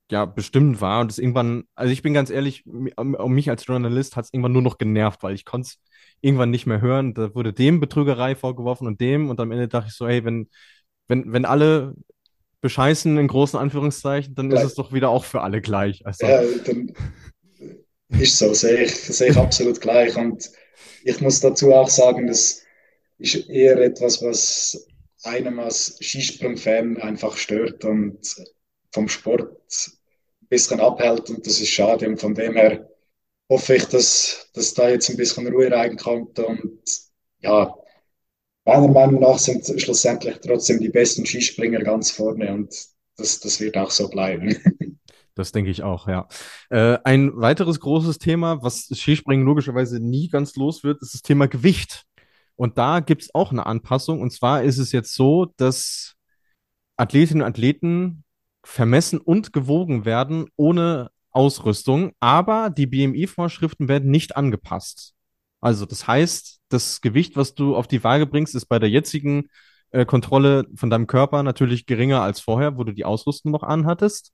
ja bestimmt war und es irgendwann, also ich bin ganz ehrlich, um mich als Journalist hat es irgendwann nur noch genervt, weil ich konnte es irgendwann nicht mehr hören. Da wurde dem Betrügerei vorgeworfen und dem und am Ende dachte ich so, hey, wenn alle bescheißen in großen Anführungszeichen, dann ist es Gleich- doch wieder auch für alle gleich. Also, Ja, dann ist so, sehe ich absolut gleich. Und ich muss dazu auch sagen, das ist eher etwas, was einem als Skisprung-Fan einfach stört und vom Sport ein bisschen abhält. Und das ist schade. Und von dem her hoffe ich, dass da jetzt ein bisschen Ruhe reinkommt. Und ja, meiner Meinung nach sind schlussendlich trotzdem die besten Skispringer ganz vorne. Und das wird auch so bleiben. das denke ich auch, ja. Ein weiteres großes Thema, was Skispringen logischerweise nie ganz los wird, ist das Thema Gewicht. Und da gibt es auch eine Anpassung. Und zwar ist es jetzt so, dass Athletinnen und Athleten vermessen und gewogen werden ohne Ausrüstung, aber die BMI-Vorschriften werden nicht angepasst. Also das heißt, das Gewicht, was du auf die Waage bringst, ist bei der jetzigen Kontrolle von deinem Körper natürlich geringer als vorher, wo du die Ausrüstung noch anhattest.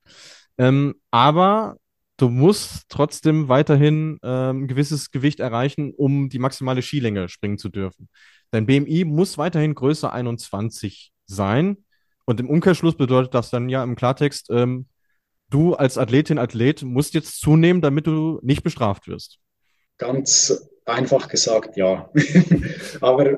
Aber du musst trotzdem weiterhin ein gewisses Gewicht erreichen, um die maximale Skilänge springen zu dürfen. Dein BMI muss weiterhin größer 21 sein. Und im Umkehrschluss bedeutet das dann ja im Klartext, du als Athletin, Athlet musst jetzt zunehmen, damit du nicht bestraft wirst. Ganz einfach gesagt, ja. Aber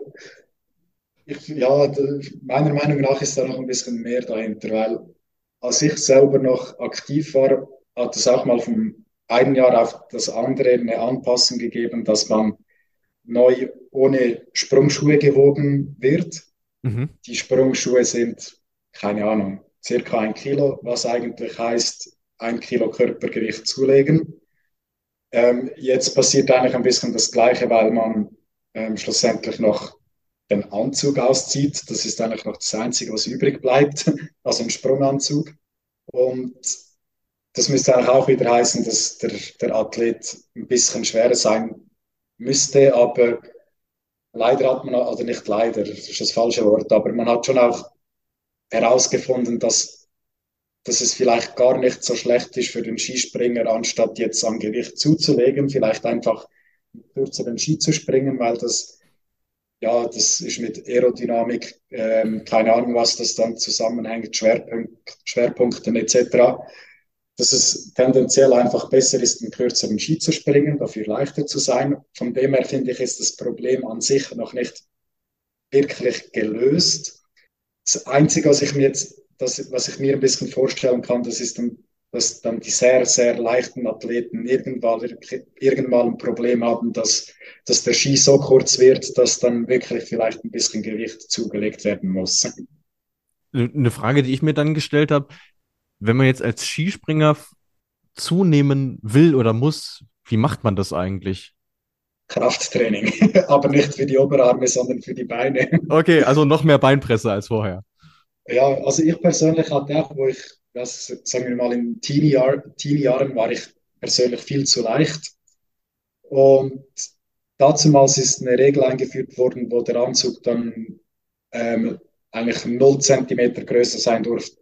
ja, meiner Meinung nach ist da noch ein bisschen mehr dahinter, weil als ich selber noch aktiv war, hat es auch mal vom einen Jahr auf das andere eine Anpassung gegeben, dass man neu ohne Sprungschuhe gewogen wird. Mhm. Die Sprungschuhe sind, keine Ahnung, circa 1 Kilo, was eigentlich heißt, 1 Kilo Körpergewicht zulegen. Jetzt passiert eigentlich ein bisschen das Gleiche, weil man schlussendlich noch den Anzug auszieht. Das ist eigentlich noch das Einzige, was übrig bleibt, also ein Sprunganzug. Und das müsste eigentlich auch wieder heißen, dass der Athlet ein bisschen schwerer sein müsste, aber leider hat man, oder nicht leider, das ist das falsche Wort, aber man hat schon auch herausgefunden, dass es vielleicht gar nicht so schlecht ist für den Skispringer, anstatt jetzt an Gewicht zuzulegen, vielleicht einfach kürzer den Ski zu springen, weil das ist mit Aerodynamik, keine Ahnung, was das dann zusammenhängt, Schwerpunkten etc., dass es tendenziell einfach besser ist, einen kürzeren Ski zu springen, dafür leichter zu sein. Von dem her finde ich, ist das Problem an sich noch nicht wirklich gelöst. Das Einzige, was ich mir ein bisschen vorstellen kann, das ist dann, dass dann die sehr, sehr leichten Athleten irgendwann ein Problem haben, dass der Ski so kurz wird, dass dann wirklich vielleicht ein bisschen Gewicht zugelegt werden muss. Eine Frage, die ich mir dann gestellt habe, wenn man jetzt als Skispringer zunehmen will oder muss, wie macht man das eigentlich? Krafttraining, aber nicht für die Oberarme, sondern für die Beine. Okay, also noch mehr Beinpresse als vorher. Ja, also ich persönlich hatte auch, wo ich, sagen wir mal, in Teenie-Jahren war ich persönlich viel zu leicht. Und dazumals ist eine Regel eingeführt worden, wo der Anzug dann eigentlich 0 Zentimeter größer sein durfte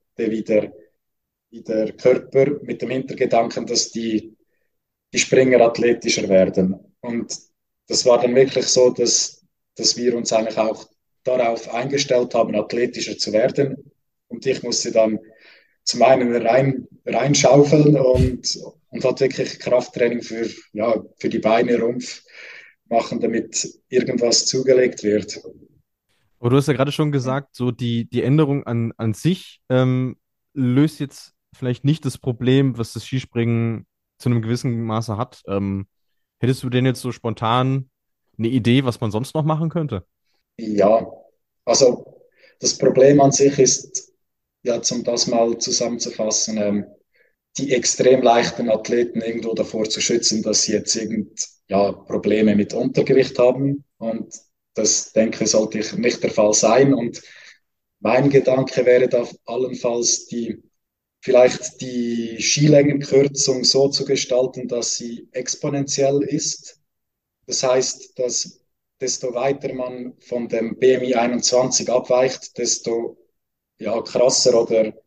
wie der Körper, mit dem Hintergedanken, dass die Springer athletischer werden. Und das war dann wirklich so, dass wir uns eigentlich auch darauf eingestellt haben, athletischer zu werden. Und ich musste dann zum einen reinschaufeln und hat wirklich Krafttraining für die Beine, Rumpf machen, damit irgendwas zugelegt wird. Aber du hast ja gerade schon gesagt, so die Änderung an sich löst jetzt vielleicht nicht das Problem, was das Skispringen zu einem gewissen Maße hat. Hättest du denn jetzt so spontan eine Idee, was man sonst noch machen könnte? Ja, also das Problem an sich ist, ja, um das mal zusammenzufassen, die extrem leichten Athleten irgendwo davor zu schützen, dass sie jetzt Probleme mit Untergewicht haben. Und das, denke ich, sollte nicht der Fall sein. Und mein Gedanke wäre da allenfalls vielleicht die Skilängenkürzung so zu gestalten, dass sie exponentiell ist. Das heißt, dass desto weiter man von dem BMI 21 abweicht, desto krasser oder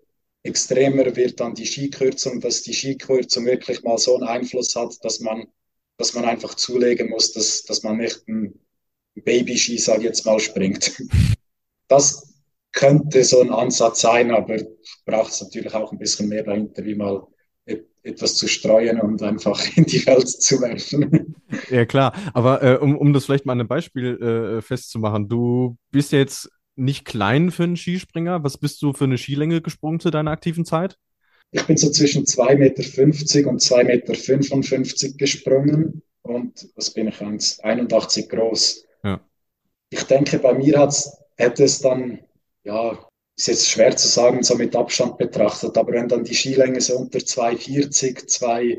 extremer wird dann die Skikürzung, dass die Skikürzung wirklich mal so einen Einfluss hat, dass man einfach zulegen muss, dass man nicht einen Baby-Ski, sage ich jetzt mal, springt. Das könnte so ein Ansatz sein, aber braucht es natürlich auch ein bisschen mehr dahinter, wie mal etwas zu streuen und einfach in die Welt zu werfen. Ja, klar. Aber um das vielleicht mal an einem Beispiel festzumachen, du bist ja jetzt nicht klein für einen Skispringer. Was bist du für eine Skilänge gesprungen zu deiner aktiven Zeit? Ich bin so zwischen 2,50 Meter und 2,55 Meter gesprungen und was bin ich, 1,81 groß. Ja. Ich denke, bei mir hätte es dann, ja, ist jetzt schwer zu sagen, so mit Abstand betrachtet, aber wenn dann die Skilänge so unter 2,40,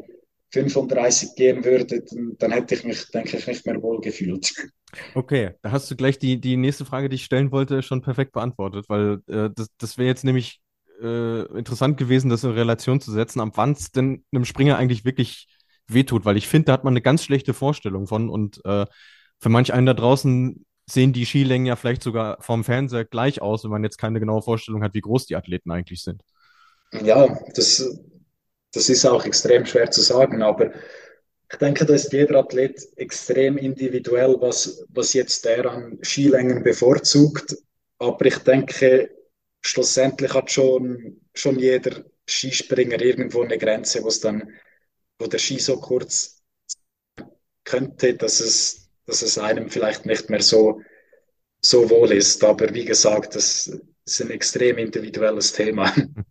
2,35 gehen würde, dann hätte ich mich, denke ich, nicht mehr wohl gefühlt. Okay, da hast du gleich die nächste Frage, die ich stellen wollte, schon perfekt beantwortet, weil das wäre jetzt nämlich interessant gewesen, das in Relation zu setzen, ab wann es denn einem Springer eigentlich wirklich wehtut, weil ich finde, da hat man eine ganz schlechte Vorstellung von und für manch einen da draußen sehen die Skilängen ja vielleicht sogar vorm Fernseher gleich aus, wenn man jetzt keine genaue Vorstellung hat, wie groß die Athleten eigentlich sind. Ja, das ist auch extrem schwer zu sagen, aber ich denke, da ist jeder Athlet extrem individuell, was jetzt der an Skilängen bevorzugt. Aber ich denke, schlussendlich hat schon jeder Skispringer irgendwo eine Grenze, wo der Ski so kurz könnte, dass es einem vielleicht nicht mehr so wohl ist. Aber wie gesagt, das ist ein extrem individuelles Thema.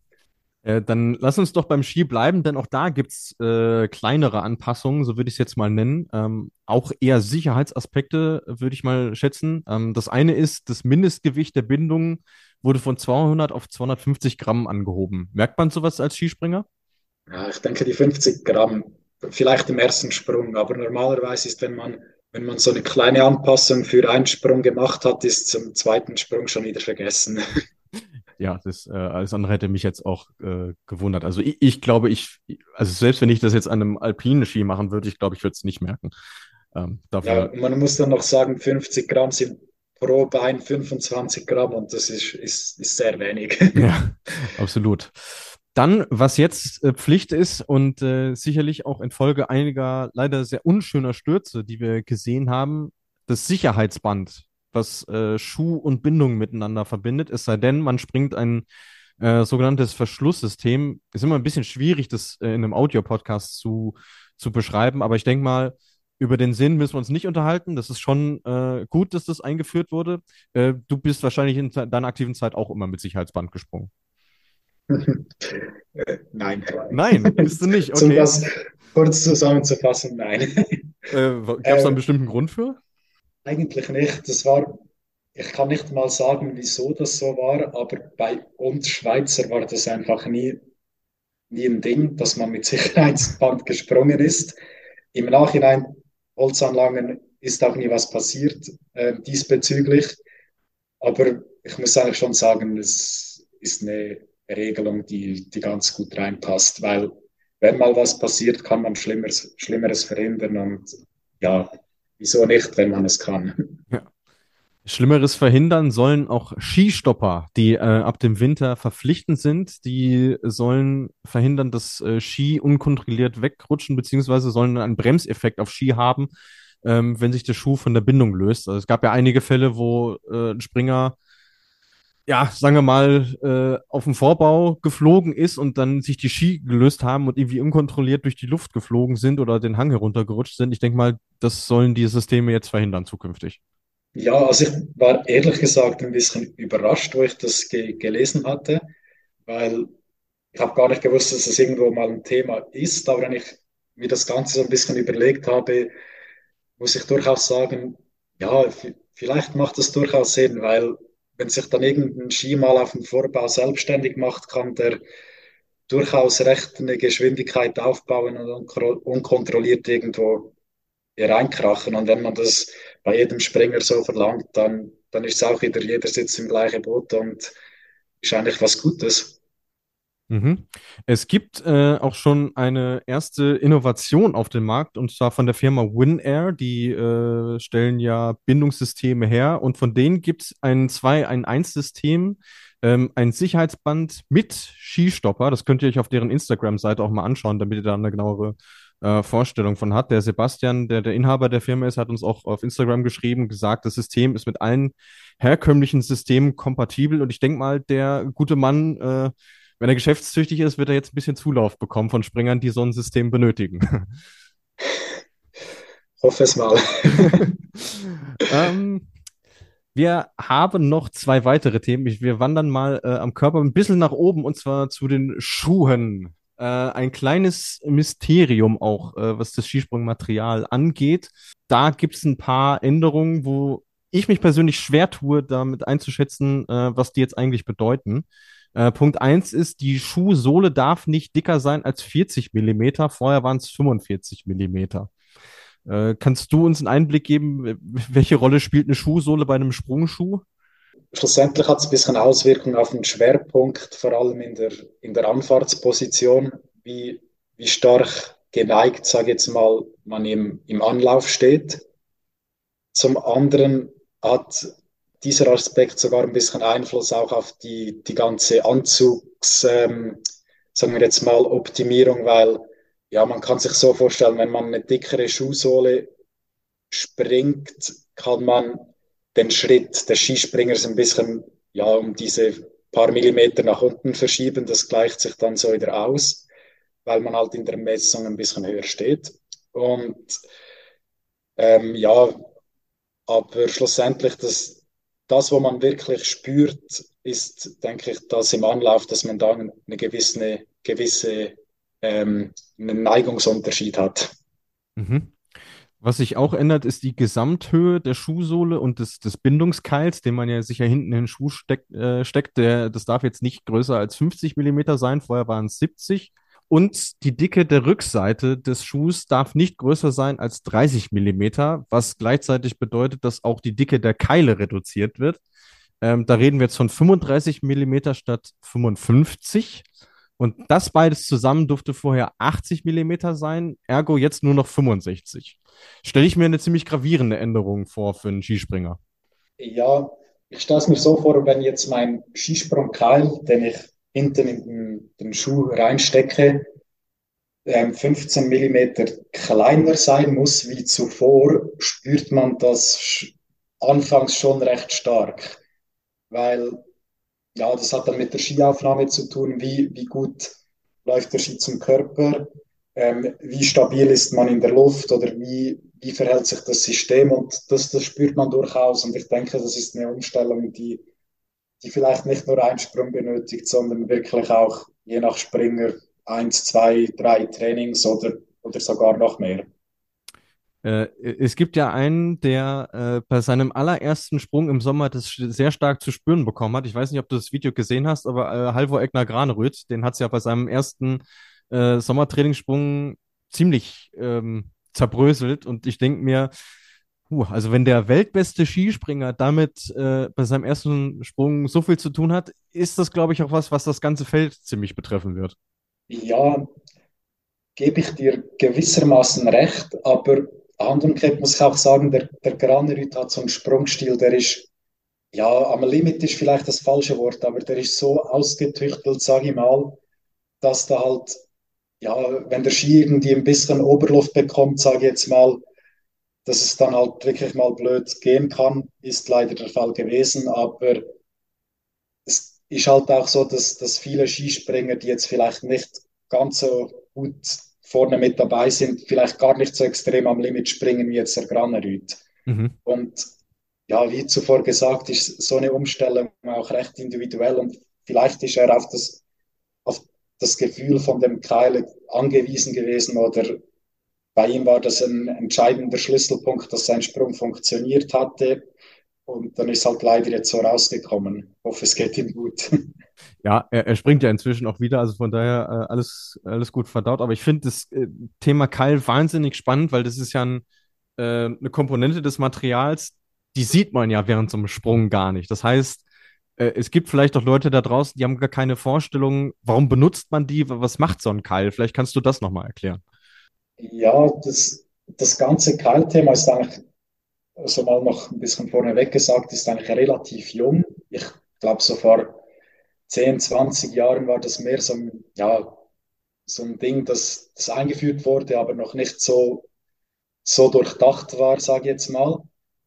Dann lass uns doch beim Ski bleiben, denn auch da gibt es kleinere Anpassungen, so würde ich es jetzt mal nennen. Auch eher Sicherheitsaspekte, würde ich mal schätzen. Das eine ist, das Mindestgewicht der Bindung wurde von 200 auf 250 Gramm angehoben. Merkt man sowas als Skispringer? Ja, ich denke, die 50 Gramm, vielleicht im ersten Sprung, aber normalerweise ist, wenn man so eine kleine Anpassung für einen Sprung gemacht hat, ist zum zweiten Sprung schon wieder vergessen. Ja, alles andere hätte mich jetzt auch gewundert. Also ich glaube, also selbst wenn ich das jetzt an einem alpinen Ski machen würde, ich glaube, ich würde es nicht merken. Ja, Dafür, man muss dann noch sagen, 50 Gramm sind pro Bein 25 Gramm und das ist sehr wenig. ja, absolut. Dann, was jetzt Pflicht ist und sicherlich auch infolge einiger leider sehr unschöner Stürze, die wir gesehen haben, das Sicherheitsband, was Schuh und Bindung miteinander verbindet, es sei denn, man springt ein sogenanntes Verschlusssystem. Ist immer ein bisschen schwierig, das in einem Audio-Podcast zu beschreiben, aber ich denke mal, über den Sinn müssen wir uns nicht unterhalten. Das ist schon gut, dass das eingeführt wurde. Du bist wahrscheinlich in deiner aktiven Zeit auch immer mit Sicherheitsband gesprungen. Nein. Nein, bist du nicht, Um okay. das kurz zusammenzufassen, nein. Gab es da einen Äh, bestimmten Grund für? Eigentlich nicht. Ich kann nicht mal sagen, wieso das so war, aber bei uns Schweizer war das einfach nie ein Ding, dass man mit Sicherheitsband gesprungen ist. Im Nachhinein, Holzanlagen, ist auch nie was passiert diesbezüglich. Aber ich muss eigentlich schon sagen, es ist eine Regelung, die ganz gut reinpasst, weil wenn mal was passiert, kann man Schlimmeres verhindern und ja, wieso nicht, wenn man es kann. Ja. Schlimmeres verhindern sollen auch Skistopper, die ab dem Winter verpflichtend sind. Die sollen verhindern, dass Ski unkontrolliert wegrutschen, beziehungsweise sollen einen Bremseffekt auf Ski haben, wenn sich der Schuh von der Bindung löst. Also es gab ja einige Fälle, wo ein Springer, ja, sagen wir mal, auf dem Vorbau geflogen ist und dann sich die Ski gelöst haben und irgendwie unkontrolliert durch die Luft geflogen sind oder den Hang heruntergerutscht sind. Ich denke mal, das sollen die Systeme jetzt verhindern zukünftig. Ja, also ich war ehrlich gesagt ein bisschen überrascht, wo ich das gelesen hatte, weil ich habe gar nicht gewusst, dass das irgendwo mal ein Thema ist, aber wenn ich mir das Ganze so ein bisschen überlegt habe, muss ich durchaus sagen, ja, vielleicht macht das durchaus Sinn, weil wenn sich dann irgendein Ski mal auf dem Vorbau selbstständig macht, kann der durchaus recht eine Geschwindigkeit aufbauen und unkontrolliert irgendwo reinkrachen. Und wenn man das bei jedem Springer so verlangt, dann ist es auch wieder, jeder sitzt im gleichen Boot und ist eigentlich was Gutes. Mhm. Es gibt auch schon eine erste Innovation auf dem Markt und zwar von der Firma WinAir. Die stellen ja Bindungssysteme her und von denen gibt es ein 2-in-1-System, ein Sicherheitsband mit Skistopper. Das könnt ihr euch auf deren Instagram-Seite auch mal anschauen, damit ihr da eine genauere Vorstellung von habt. Der Sebastian, der Inhaber der Firma ist, hat uns auch auf Instagram geschrieben, gesagt, das System ist mit allen herkömmlichen Systemen kompatibel. Und ich denke mal, der gute Mann, wenn er geschäftstüchtig ist, wird er jetzt ein bisschen Zulauf bekommen von Springern, die so ein System benötigen. Hoffe es mal. ähm, Wir haben noch zwei weitere Themen. Wir wandern mal am Körper ein bisschen nach oben und zwar zu den Schuhen. Ein kleines Mysterium auch, was das Skisprungmaterial angeht. Da gibt es ein paar Änderungen, wo ich mich persönlich schwer tue, damit einzuschätzen, was die jetzt eigentlich bedeuten. Punkt eins ist, die Schuhsohle darf nicht dicker sein als 40 Millimeter. Vorher waren es 45 Millimeter. Kannst du uns einen Einblick geben, welche Rolle spielt eine Schuhsohle bei einem Sprungschuh? Schlussendlich hat es ein bisschen Auswirkungen auf den Schwerpunkt, vor allem in der Anfahrtsposition, wie stark geneigt, sage ich jetzt mal, man im Anlauf steht. Zum anderen hat dieser Aspekt sogar ein bisschen Einfluss auch auf die ganze sagen wir jetzt mal, Optimierung, weil ja, man kann sich so vorstellen, wenn man eine dickere Schuhsohle springt, kann man den Schritt des Skispringers ein bisschen ja, um diese paar Millimeter nach unten verschieben. Das gleicht sich dann so wieder aus, weil man halt in der Messung ein bisschen höher steht. Und ja, aber schlussendlich das, wo man wirklich spürt, ist, denke ich, das im Anlauf, dass man da gewisse einen Neigungsunterschied hat. Mhm. Was sich auch ändert, ist die Gesamthöhe der Schuhsohle und des Bindungskeils, den man ja sicher hinten in den Schuh steckt. Das darf jetzt nicht größer als 50 Millimeter sein, vorher waren es 70. Und die Dicke der Rückseite des Schuhs darf nicht größer sein als 30 Millimeter, was gleichzeitig bedeutet, dass auch die Dicke der Keile reduziert wird. Da reden wir jetzt von 35 Millimeter statt 55. Und das beides zusammen durfte vorher 80 Millimeter sein, ergo jetzt nur noch 65. Stelle ich mir eine ziemlich gravierende Änderung vor für einen Skispringer. Ja, ich stelle es mir so vor, wenn jetzt mein Skisprungkeil, den ich hinten in den Schuh reinstecke, 15 Millimeter kleiner sein muss wie zuvor, spürt man das anfangs schon recht stark, weil ja, das hat dann mit der Skiaufnahme zu tun, wie gut läuft der Ski zum Körper, wie stabil ist man in der Luft oder wie verhält sich das System und das spürt man durchaus und ich denke, das ist eine Umstellung, die vielleicht nicht nur einen Sprung benötigt, sondern wirklich auch je nach Springer eins, zwei, drei Trainings oder sogar noch mehr. Es gibt ja einen, der bei seinem allerersten Sprung im Sommer das sehr stark zu spüren bekommen hat. Ich weiß nicht, ob du das Video gesehen hast, aber Halvor Egner Granerüt, den hat es ja bei seinem ersten Sommertrainingssprung ziemlich zerbröselt. Und ich denke mir, also wenn der weltbeste Skispringer damit bei seinem ersten Sprung so viel zu tun hat, ist das, glaube ich, auch was das ganze Feld ziemlich betreffen wird. Ja, gebe ich dir gewissermaßen recht, aber Hand und Kette muss ich auch sagen, der Granerüt hat so einen Sprungstil, der ist, ja, am Limit ist vielleicht das falsche Wort, aber der ist so ausgetüchtelt, sage ich mal, dass da halt, ja, wenn der Ski irgendwie ein bisschen Oberluft bekommt, sage ich jetzt mal, dass es dann halt wirklich mal blöd gehen kann, ist leider der Fall gewesen, aber es ist halt auch so, dass viele Skispringer, die jetzt vielleicht nicht ganz so gut vorne mit dabei sind, vielleicht gar nicht so extrem am Limit springen wie jetzt der Granerüt. Mhm. Und ja, wie zuvor gesagt, ist so eine Umstellung auch recht individuell und vielleicht ist er auf das Gefühl von dem Keil angewiesen gewesen oder bei ihm war das ein entscheidender Schlüsselpunkt, dass sein Sprung funktioniert hatte. Und dann ist halt leider jetzt so rausgekommen. Ich hoffe, es geht ihm gut. Ja, er springt ja inzwischen auch wieder, also von daher alles gut verdaut. Aber ich finde das Thema Keil wahnsinnig spannend, weil das ist ja eine Komponente des Materials, die sieht man ja während so einem Sprung gar nicht. Das heißt, es gibt vielleicht auch Leute da draußen, die haben gar keine Vorstellung, warum benutzt man die, was macht so ein Keil? Vielleicht kannst du das nochmal erklären. Ja, das ganze Keilthema ist eigentlich, also mal noch ein bisschen vorneweg gesagt, ist eigentlich relativ jung. Ich glaube, so vor 10, 20 Jahren war das mehr so ein, ja, so ein Ding, das eingeführt wurde, aber noch nicht so durchdacht war, sage ich jetzt mal.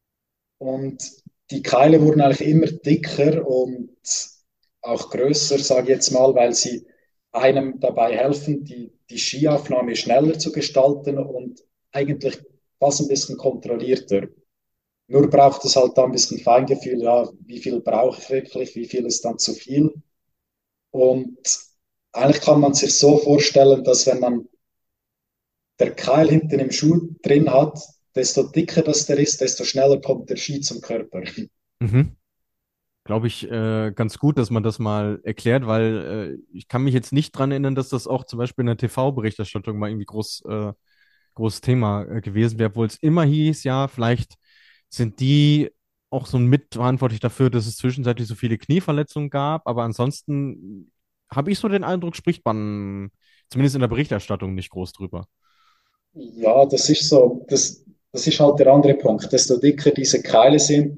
Und die Keile wurden eigentlich immer dicker und auch größer, sage ich jetzt mal, weil sie einem dabei helfen, die Skiaufnahme schneller zu gestalten und eigentlich fast ein bisschen kontrollierter. Nur braucht es halt da ein bisschen Feingefühl, ja, wie viel brauche ich wirklich, wie viel ist dann zu viel. Und eigentlich kann man sich so vorstellen, dass wenn man der Keil hinten im Schuh drin hat, desto dicker das der ist, desto schneller kommt der Ski zum Körper. Mhm. Glaube ich, ganz gut, dass man das mal erklärt, weil ich kann mich jetzt nicht dran erinnern, dass das auch zum Beispiel in der TV-Berichterstattung mal irgendwie großes Thema gewesen wäre, obwohl es immer hieß, ja, vielleicht sind die auch so mitverantwortlich dafür, dass es zwischenzeitlich so viele Knieverletzungen gab, aber ansonsten habe ich so den Eindruck, spricht man zumindest in der Berichterstattung nicht groß drüber. Ja, das ist so, das ist halt der andere Punkt. Desto dicker diese Keile sind,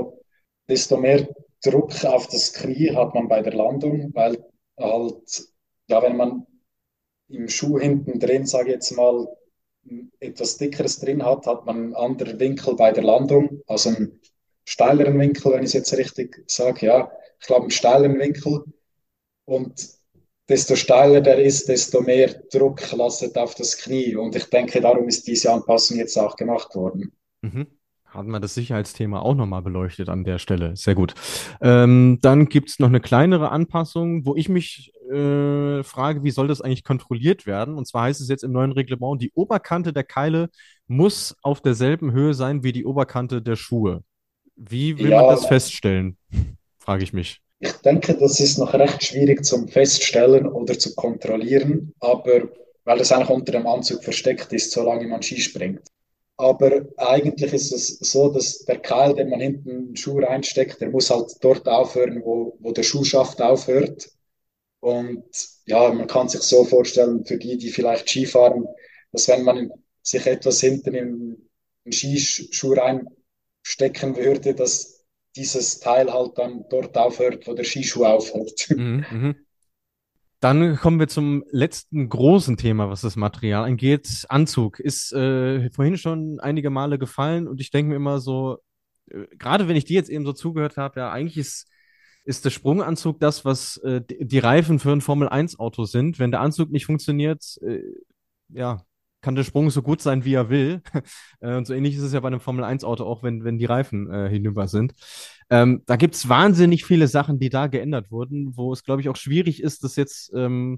desto mehr Druck auf das Knie hat man bei der Landung, weil halt, ja, wenn man im Schuh hinten drin, sage ich jetzt mal, etwas Dickeres drin hat, hat man einen anderen Winkel bei der Landung, also einen steileren Winkel, wenn ich es jetzt richtig sage, ja, ich glaube einen steileren Winkel. Und desto steiler der ist, desto mehr Druck lastet auf das Knie. Und ich denke, darum ist diese Anpassung jetzt auch gemacht worden. Mhm. Hatten wir das Sicherheitsthema auch nochmal beleuchtet an der Stelle. Sehr gut. Dann gibt es noch eine kleinere Anpassung, wo ich mich frage, wie soll das eigentlich kontrolliert werden? Und zwar heißt es jetzt im neuen Reglement, die Oberkante der Keile muss auf derselben Höhe sein wie die Oberkante der Schuhe. Wie will man Ja, das feststellen? Frage ich mich. ich denke, das ist noch recht schwierig zum Feststellen oder zu kontrollieren, aber weil das eigentlich unter dem Anzug versteckt ist, solange man Ski springt. Aber eigentlich ist es so, dass der Keil, den man hinten in den Schuh reinsteckt, der muss halt dort aufhören, wo der Schuhschaft aufhört. Und ja, man kann sich so vorstellen, für die vielleicht Skifahren, dass wenn man sich etwas hinten in den Skischuh reinstecken würde, dass dieses Teil halt dann dort aufhört, wo der Skischuh aufhört. Mhm, mhm. Dann kommen wir zum letzten großen Thema, was das Material angeht. Anzug ist vorhin schon einige Male gefallen und ich denke mir immer so, gerade wenn ich dir jetzt eben so zugehört habe, ja, eigentlich ist der Sprunganzug das, was die Reifen für ein Formel-1-Auto sind. Wenn der Anzug nicht funktioniert, ja, kann der Sprung so gut sein, wie er will. Und so ähnlich ist es ja bei einem Formel-1-Auto auch, wenn die Reifen hinüber sind. Da gibt es wahnsinnig viele Sachen, die da geändert wurden, wo es, glaube ich, auch schwierig ist, das jetzt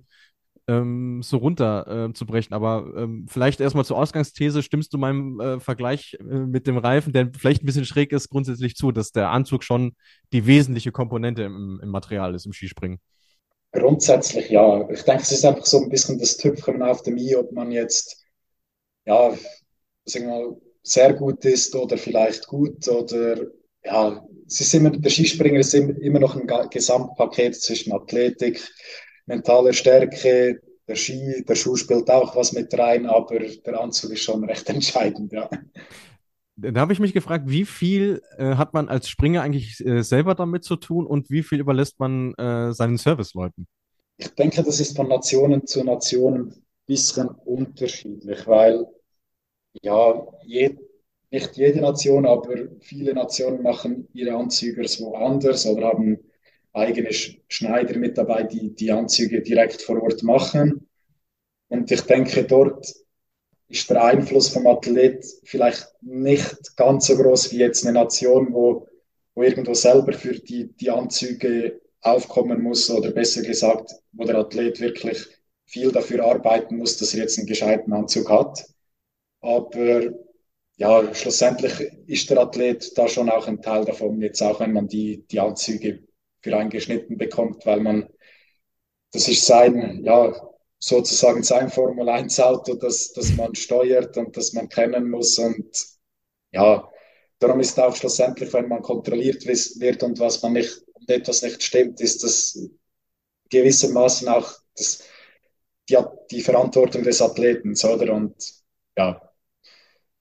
so runter zu brechen. Aber vielleicht erstmal zur Ausgangsthese, stimmst du meinem Vergleich mit dem Reifen, der vielleicht ein bisschen schräg ist, grundsätzlich zu, dass der Anzug schon die wesentliche Komponente im Material ist im Skispringen? Grundsätzlich ja. Ich denke, es ist einfach so ein bisschen das Tüpfelchen auf dem i, ob man jetzt, ja, sagen wir mal, sehr gut ist oder vielleicht gut oder ja, es ist immer, der Skispringer ist immer noch ein Gesamtpaket zwischen Athletik, mentaler Stärke, der Schuh spielt auch was mit rein, aber der Anzug ist schon recht entscheidend, ja. Da habe ich mich gefragt, wie viel hat man als Springer eigentlich selber damit zu tun und wie viel überlässt man seinen Serviceleuten? Ich denke, das ist von Nationen zu Nationen ein bisschen unterschiedlich, weil ja, nicht jede Nation, aber viele Nationen machen ihre Anzüge woanders oder haben eigene Schneider mit dabei, die die Anzüge direkt vor Ort machen. Und ich denke, dort ist der Einfluss vom Athlet vielleicht nicht ganz so groß wie jetzt eine Nation, wo irgendwo selber für die Anzüge aufkommen muss oder besser gesagt, wo der Athlet wirklich viel dafür arbeiten muss, dass er jetzt einen gescheiten Anzug hat. Aber ja, schlussendlich ist der Athlet da schon auch ein Teil davon, jetzt auch wenn man die Anzüge für einen geschnitten bekommt, weil man, das ist sein, ja, sozusagen sein Formel-1-Auto, das man steuert und das man kennen muss. Und ja, darum ist auch schlussendlich, wenn man kontrolliert wird und was man nicht, und etwas nicht stimmt, ist das gewissermaßen auch die Verantwortung des Athleten, oder? Und ja,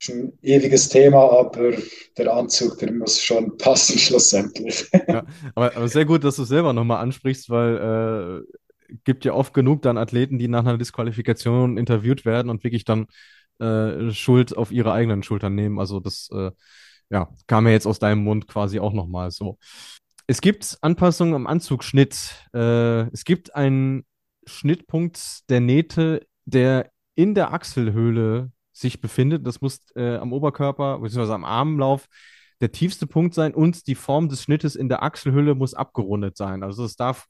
ist ein ewiges Thema, aber der Anzug, der muss schon passen schlussendlich. Ja, aber sehr gut, dass du es selber nochmal ansprichst, weil gibt ja oft genug dann Athleten, die nach einer Disqualifikation interviewt werden und wirklich dann Schuld auf ihre eigenen Schultern nehmen. Also das ja, kam ja jetzt aus deinem Mund quasi auch nochmal so. Es gibt Anpassungen am Anzugschnitt. Es gibt einen Schnittpunkt der Nähte, der in der Achselhöhle sich befindet. Das muss am Oberkörper bzw. am Armlauf der tiefste Punkt sein und die Form des Schnittes in der Achselhöhle muss abgerundet sein. Also es darf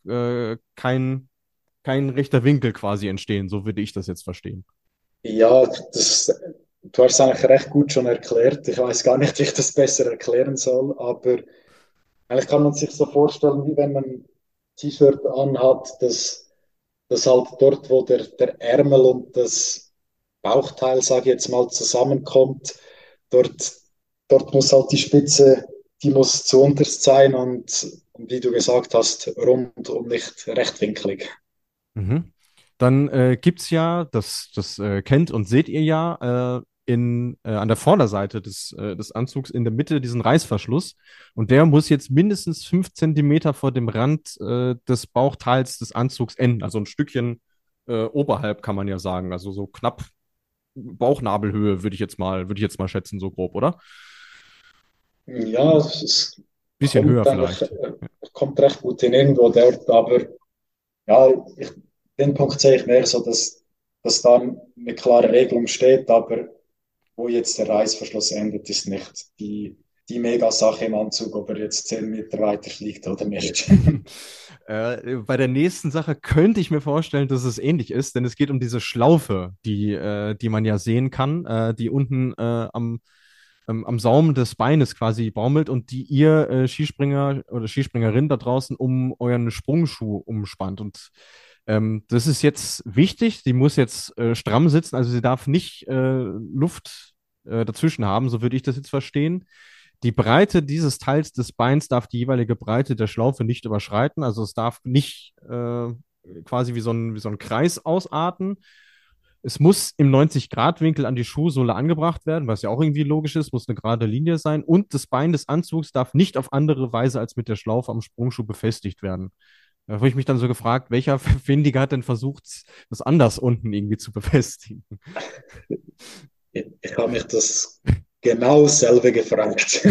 kein rechter Winkel quasi entstehen, so würde ich das jetzt verstehen. Ja, du hast es eigentlich recht gut schon erklärt. Ich weiß gar nicht, wie ich das besser erklären soll, aber eigentlich kann man sich so vorstellen, wie wenn man ein T-Shirt anhat, dass halt dort, wo der Ärmel und das Bauchteil, sage ich jetzt mal, zusammenkommt, dort, dort muss halt die Spitze, die muss zu unterst sein und wie du gesagt hast, rund und nicht rechtwinklig. Mhm. Dann gibt es ja, das kennt und seht ihr ja, an der Vorderseite des Anzugs in der Mitte diesen Reißverschluss. Und der muss jetzt mindestens 5 Zentimeter vor dem Rand des Bauchteils des Anzugs enden. Also ein Stückchen oberhalb kann man ja sagen. Also so knapp Bauchnabelhöhe würde ich jetzt mal schätzen, so grob, oder? Ja, es Bisschen höher kommt eigentlich, vielleicht. kommt recht gut hin irgendwo dort, aber ja, den Punkt sehe ich mehr so, dass da eine klare Regelung steht, aber wo jetzt der Reißverschluss endet, ist nicht die Mega-Sache im Anzug, ob er jetzt 10 Meter weiter fliegt oder nicht. Bei der nächsten Sache könnte ich mir vorstellen, dass es ähnlich ist, denn es geht um diese Schlaufe, die man ja sehen kann, die unten am Saum des Beines quasi baumelt und die ihr Skispringer oder Skispringerin da draußen um euren Sprungschuh umspannt. Und das ist jetzt wichtig, die muss jetzt stramm sitzen, also sie darf nicht Luft dazwischen haben, so würde ich das jetzt verstehen. Die Breite dieses Teils des Beins darf die jeweilige Breite der Schlaufe nicht überschreiten. Also es darf nicht quasi wie so ein Kreis ausarten. Es muss im 90-Grad-Winkel an die Schuhsohle angebracht werden, was ja auch irgendwie logisch ist, muss eine gerade Linie sein. Und das Bein des Anzugs darf nicht auf andere Weise als mit der Schlaufe am Sprungschuh befestigt werden. Da habe ich mich dann so gefragt, welcher Findiger hat denn versucht, das anders unten irgendwie zu befestigen? Ich habe mich das genau selber gefragt.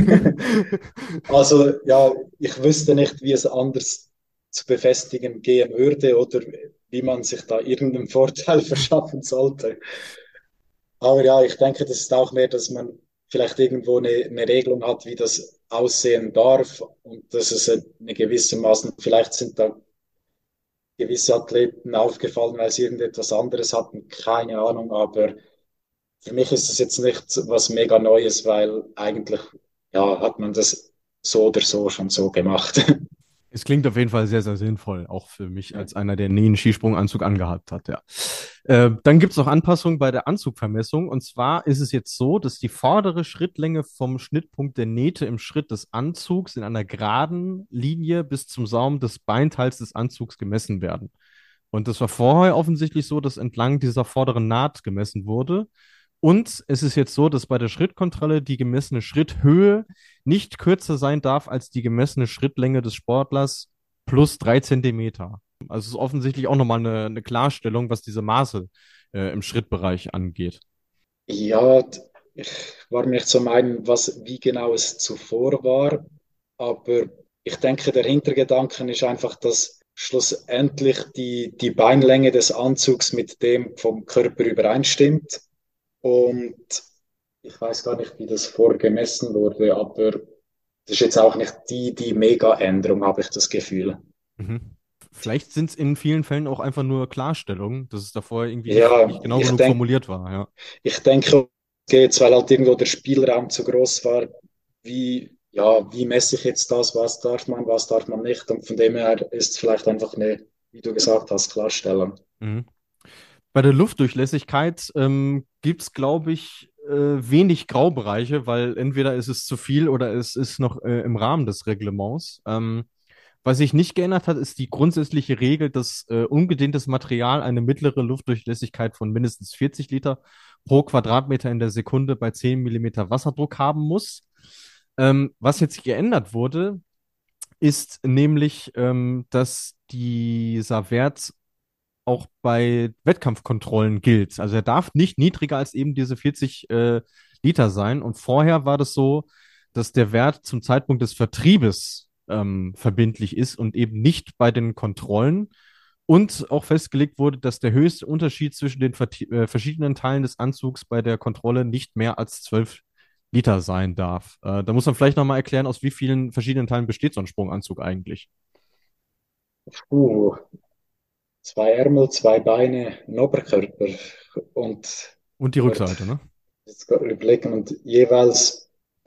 Also ja, ich wüsste nicht, wie es anders zu befestigen gehen würde oder wie man sich da irgendeinen Vorteil verschaffen sollte. Aber ja, ich denke, das ist auch mehr, dass man vielleicht irgendwo eine Regelung hat, wie das aussehen darf und dass es eine gewisse Maßen, vielleicht sind da gewisse Athleten aufgefallen, weil sie irgendetwas anderes hatten, keine Ahnung, aber für mich ist das jetzt nicht was mega Neues, weil eigentlich ja, hat man das so oder so schon so gemacht. Es klingt auf jeden Fall sehr, sehr sinnvoll, auch für mich als einer, der nie einen Skisprunganzug angehabt hat, ja. Dann gibt es noch Anpassungen bei der Anzugvermessung. Und zwar ist es jetzt so, dass die vordere Schrittlänge vom Schnittpunkt der Nähte im Schritt des Anzugs in einer geraden Linie bis zum Saum des Beinteils des Anzugs gemessen werden. Und das war vorher offensichtlich so, dass entlang dieser vorderen Naht gemessen wurde. Und es ist jetzt so, dass bei der Schrittkontrolle die gemessene Schritthöhe nicht kürzer sein darf als die gemessene Schrittlänge des Sportlers plus 3 Zentimeter. Also es ist offensichtlich auch nochmal eine Klarstellung, was diese Maße im Schrittbereich angeht. Ja, ich war mir nicht so meinen, wie genau es zuvor war, aber ich denke, der Hintergedanken ist einfach, dass schlussendlich die Beinlänge des Anzugs mit dem vom Körper übereinstimmt. Und ich weiß gar nicht, wie das vorgemessen wurde, aber das ist jetzt auch nicht die Mega-Änderung, habe ich das Gefühl. Mhm. Vielleicht sind es in vielen Fällen auch einfach nur Klarstellungen, dass es davor irgendwie Ja, nicht genau genug formuliert war, ja. ich denke, es geht, weil halt irgendwo der Spielraum zu groß war. Wie messe ich jetzt das? Was darf man nicht? Und von dem her ist es vielleicht einfach eine, wie du gesagt hast, Klarstellung. Mhm. Bei der Luftdurchlässigkeit gibt es, glaube ich, wenig Graubereiche, weil entweder ist es zu viel oder es ist noch im Rahmen des Reglements. Was sich nicht geändert hat, ist die grundsätzliche Regel, dass ungedehntes Material eine mittlere Luftdurchlässigkeit von mindestens 40 Liter pro Quadratmeter in der Sekunde bei 10 Millimeter Wasserdruck haben muss. Was jetzt geändert wurde, ist nämlich, dass dieser Wert auch bei Wettkampfkontrollen gilt. Also er darf nicht niedriger als eben diese 40 Liter sein. Und vorher war das so, dass der Wert zum Zeitpunkt des Vertriebes verbindlich ist und eben nicht bei den Kontrollen. Und auch festgelegt wurde, dass der höchste Unterschied zwischen den verschiedenen Teilen des Anzugs bei der Kontrolle nicht mehr als 12 Liter sein darf. Da muss man vielleicht nochmal erklären, aus wie vielen verschiedenen Teilen besteht so ein Sprunganzug eigentlich. Uh, Zwei Ärmel, zwei Beine, ein Oberkörper und Und die dort Rückseite, ne? jetzt gerade überlegen und jeweils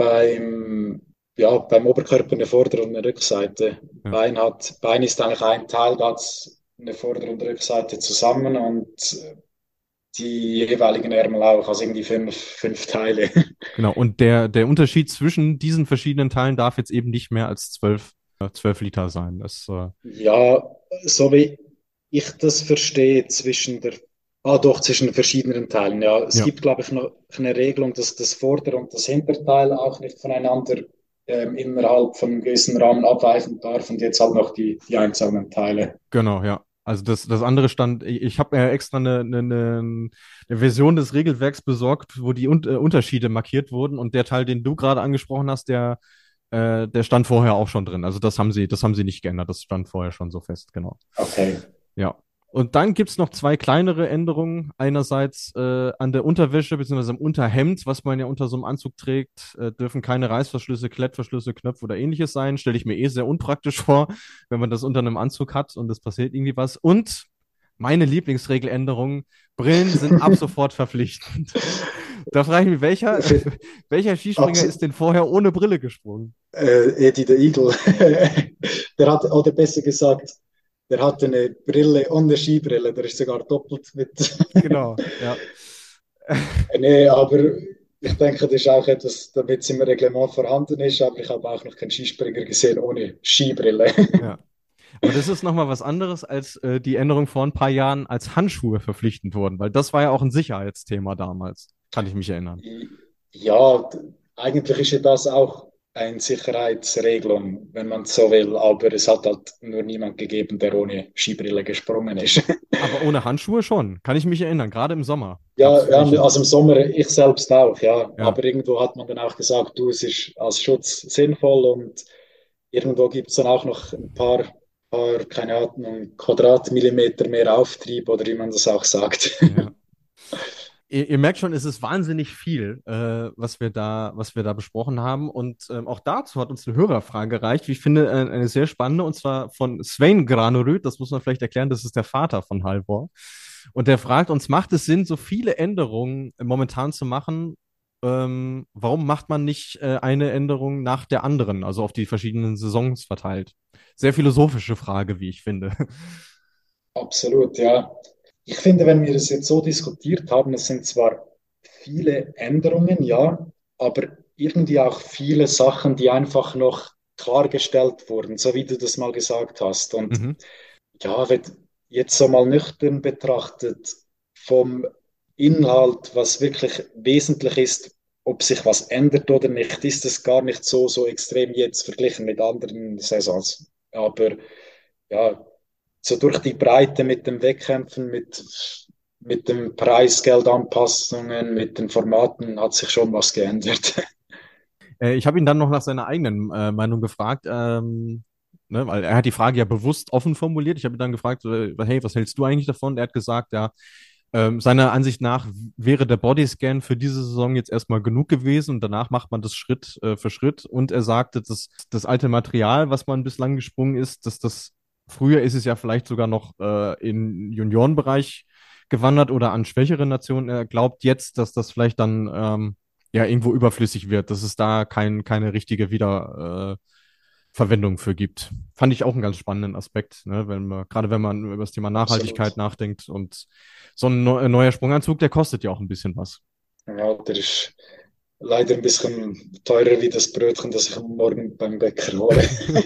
beim Oberkörper eine Vorder- und eine Rückseite. Ja. Bein ist eigentlich ein Teil, da hat eine Vorder- und Rückseite zusammen und die jeweiligen Ärmel auch, also irgendwie fünf Teile. Genau. Und der Unterschied zwischen diesen verschiedenen Teilen darf jetzt eben nicht mehr als 12 Liter sein. Ja, so wie ich das verstehe, zwischen den verschiedenen Teilen. Ja, es Ja, gibt, glaube ich, noch eine Regelung, dass das Vorder- und das Hinterteil auch nicht voneinander innerhalb von einem gewissen Rahmen abweichen darf und jetzt halt noch die einzelnen Teile. genau, ja. Also das andere stand, ich habe mir extra eine Version des Regelwerks besorgt, wo die Unterschiede markiert wurden und der Teil, den du gerade angesprochen hast, der stand vorher auch schon drin. Also das haben sie nicht geändert, das stand vorher schon so fest, genau. Okay. Ja. Und dann gibt es noch zwei kleinere Änderungen. Einerseits an der Unterwäsche bzw. am Unterhemd, was man ja unter so einem Anzug trägt, dürfen keine Reißverschlüsse, Klettverschlüsse, Knöpfe oder ähnliches sein. Stelle ich mir sehr unpraktisch vor, wenn man das unter einem Anzug hat und es passiert irgendwie was. Und meine Lieblingsregeländerung, Brillen sind ab sofort verpflichtend. Da frage ich mich, welcher Skispringer Abs ist denn vorher ohne Brille gesprungen? Eddie der Eagle. Der hat, oder besser gesagt, der hatte eine Brille und eine Skibrille. Der ist sogar doppelt mit. Genau, ja. Nee, aber ich denke, das ist auch etwas, damit es im Reglement vorhanden ist. Aber ich habe auch noch keinen Skispringer gesehen ohne Skibrille. Ja. Aber das ist nochmal was anderes als die Änderung vor ein paar Jahren, als Handschuhe verpflichtend wurden, weil das war ja auch ein Sicherheitsthema damals, kann ich mich erinnern. Ja, eigentlich ist ja das auch eine Sicherheitsregelung, wenn man so will. Aber es hat halt nur niemand gegeben, der ohne Skibrille gesprungen ist. Aber ohne Handschuhe schon, kann ich mich erinnern, gerade im Sommer gab es Ja, welche. also im Sommer, ich selbst auch, ja. Ja, Aber irgendwo hat man dann auch gesagt, du, es ist als Schutz sinnvoll und irgendwo gibt es dann auch noch ein paar, keine Ahnung, Quadratmillimeter mehr Auftrieb oder wie man das auch sagt. ja. Ihr merkt schon, es ist wahnsinnig viel, was wir da besprochen haben. Und auch dazu hat uns eine Hörerfrage gereicht, wie ich finde, eine sehr spannende, und zwar von Svein Granerud. Das muss man vielleicht erklären, das ist der Vater von Halvor. Und der fragt uns, macht es Sinn, so viele Änderungen momentan zu machen? Warum macht man nicht eine Änderung nach der anderen, also auf die verschiedenen Saisons verteilt? Sehr philosophische Frage, wie ich finde. Absolut, ja. Ich finde, wenn wir es jetzt so diskutiert haben, es sind zwar viele Änderungen, ja, aber irgendwie auch viele Sachen, die einfach noch klargestellt wurden, so wie du das mal gesagt hast. Und Mhm. ja, wenn jetzt so mal nüchtern betrachtet, vom Inhalt, was wirklich wesentlich ist, ob sich was ändert oder nicht, ist es gar nicht so extrem jetzt verglichen mit anderen Saisons. Aber ja, so durch die Breite mit dem Wettkämpfen, mit den Preisgeldanpassungen, mit den Formaten hat sich schon was geändert. Ich habe ihn dann noch nach seiner eigenen Meinung gefragt, ne, weil er hat die Frage ja bewusst offen formuliert. Ich habe ihn dann gefragt, hey, was hältst du eigentlich davon? Er hat gesagt, ja, seiner Ansicht nach wäre der Bodyscan für diese Saison jetzt erstmal genug gewesen und danach macht man das Schritt für Schritt. Und er sagte, dass das alte Material, was man bislang gesprungen ist, dass das früher ist es ja vielleicht sogar noch im Juniorenbereich gewandert oder an schwächere Nationen. Er glaubt jetzt, dass das vielleicht dann ja irgendwo überflüssig wird, dass es da keine richtige Wiederverwendung für gibt. Fand ich auch einen ganz spannenden Aspekt, ne? Gerade wenn man über das Thema Nachhaltigkeit Absolut. nachdenkt und so ein neuer Sprunganzug, der kostet ja auch ein bisschen was. Ja, der ist. leider ein bisschen teurer wie das Brötchen, das ich morgen beim Bäcker hole.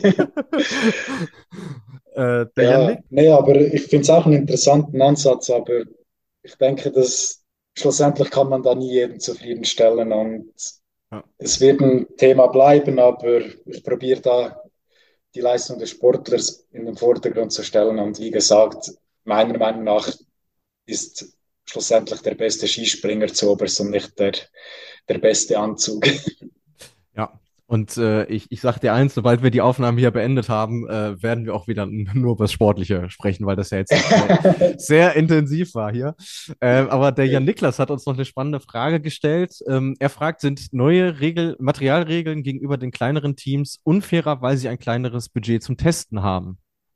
Der Ja, Yannick, nee, aber ich finde es auch einen interessanten Ansatz, aber ich denke, dass schlussendlich kann man da nie jeden zufriedenstellen und ja, es wird ein Thema bleiben, aber ich probiere da die Leistung des Sportlers in den Vordergrund zu stellen und wie gesagt, meiner Meinung nach ist schlussendlich der beste Skispringer zu oberst und nicht der beste Anzug. ja. Und ich sag dir eins, sobald wir die Aufnahme hier beendet haben, werden wir auch wieder nur über das Sportliche sprechen, weil das ja jetzt doch sehr, sehr intensiv war hier. Aber der Jan Niklas hat uns noch eine spannende Frage gestellt. Er fragt, sind neue Materialregeln gegenüber den kleineren Teams unfairer, weil sie ein kleineres Budget zum Testen haben?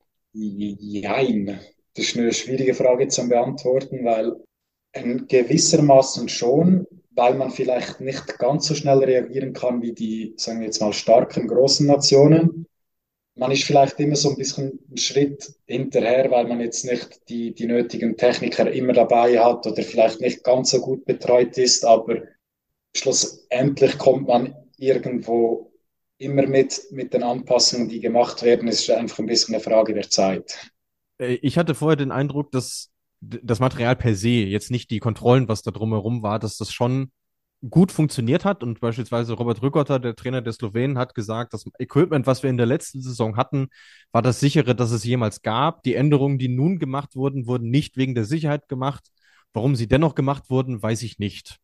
Jein. Das ist eine schwierige Frage zu beantworten, weil gewissermaßen schon, weil man vielleicht nicht ganz so schnell reagieren kann wie die, sagen wir jetzt mal, starken großen Nationen. Man ist vielleicht immer so ein bisschen einen Schritt hinterher, weil man jetzt nicht die nötigen Techniker immer dabei hat oder vielleicht nicht ganz so gut betreut ist, aber schlussendlich kommt man irgendwo immer mit den Anpassungen, die gemacht werden. Es ist einfach ein bisschen eine Frage der Zeit. Ich hatte vorher den Eindruck, dass das Material per se, jetzt nicht die Kontrollen, was da drumherum war, dass das schon gut funktioniert hat. Und beispielsweise Robert Rückotter, der Trainer der Slowenen, hat gesagt, das Equipment, was wir in der letzten Saison hatten, war das sichere, das es jemals gab. Die Änderungen, die nun gemacht wurden, wurden nicht wegen der Sicherheit gemacht. Warum sie dennoch gemacht wurden, weiß ich nicht.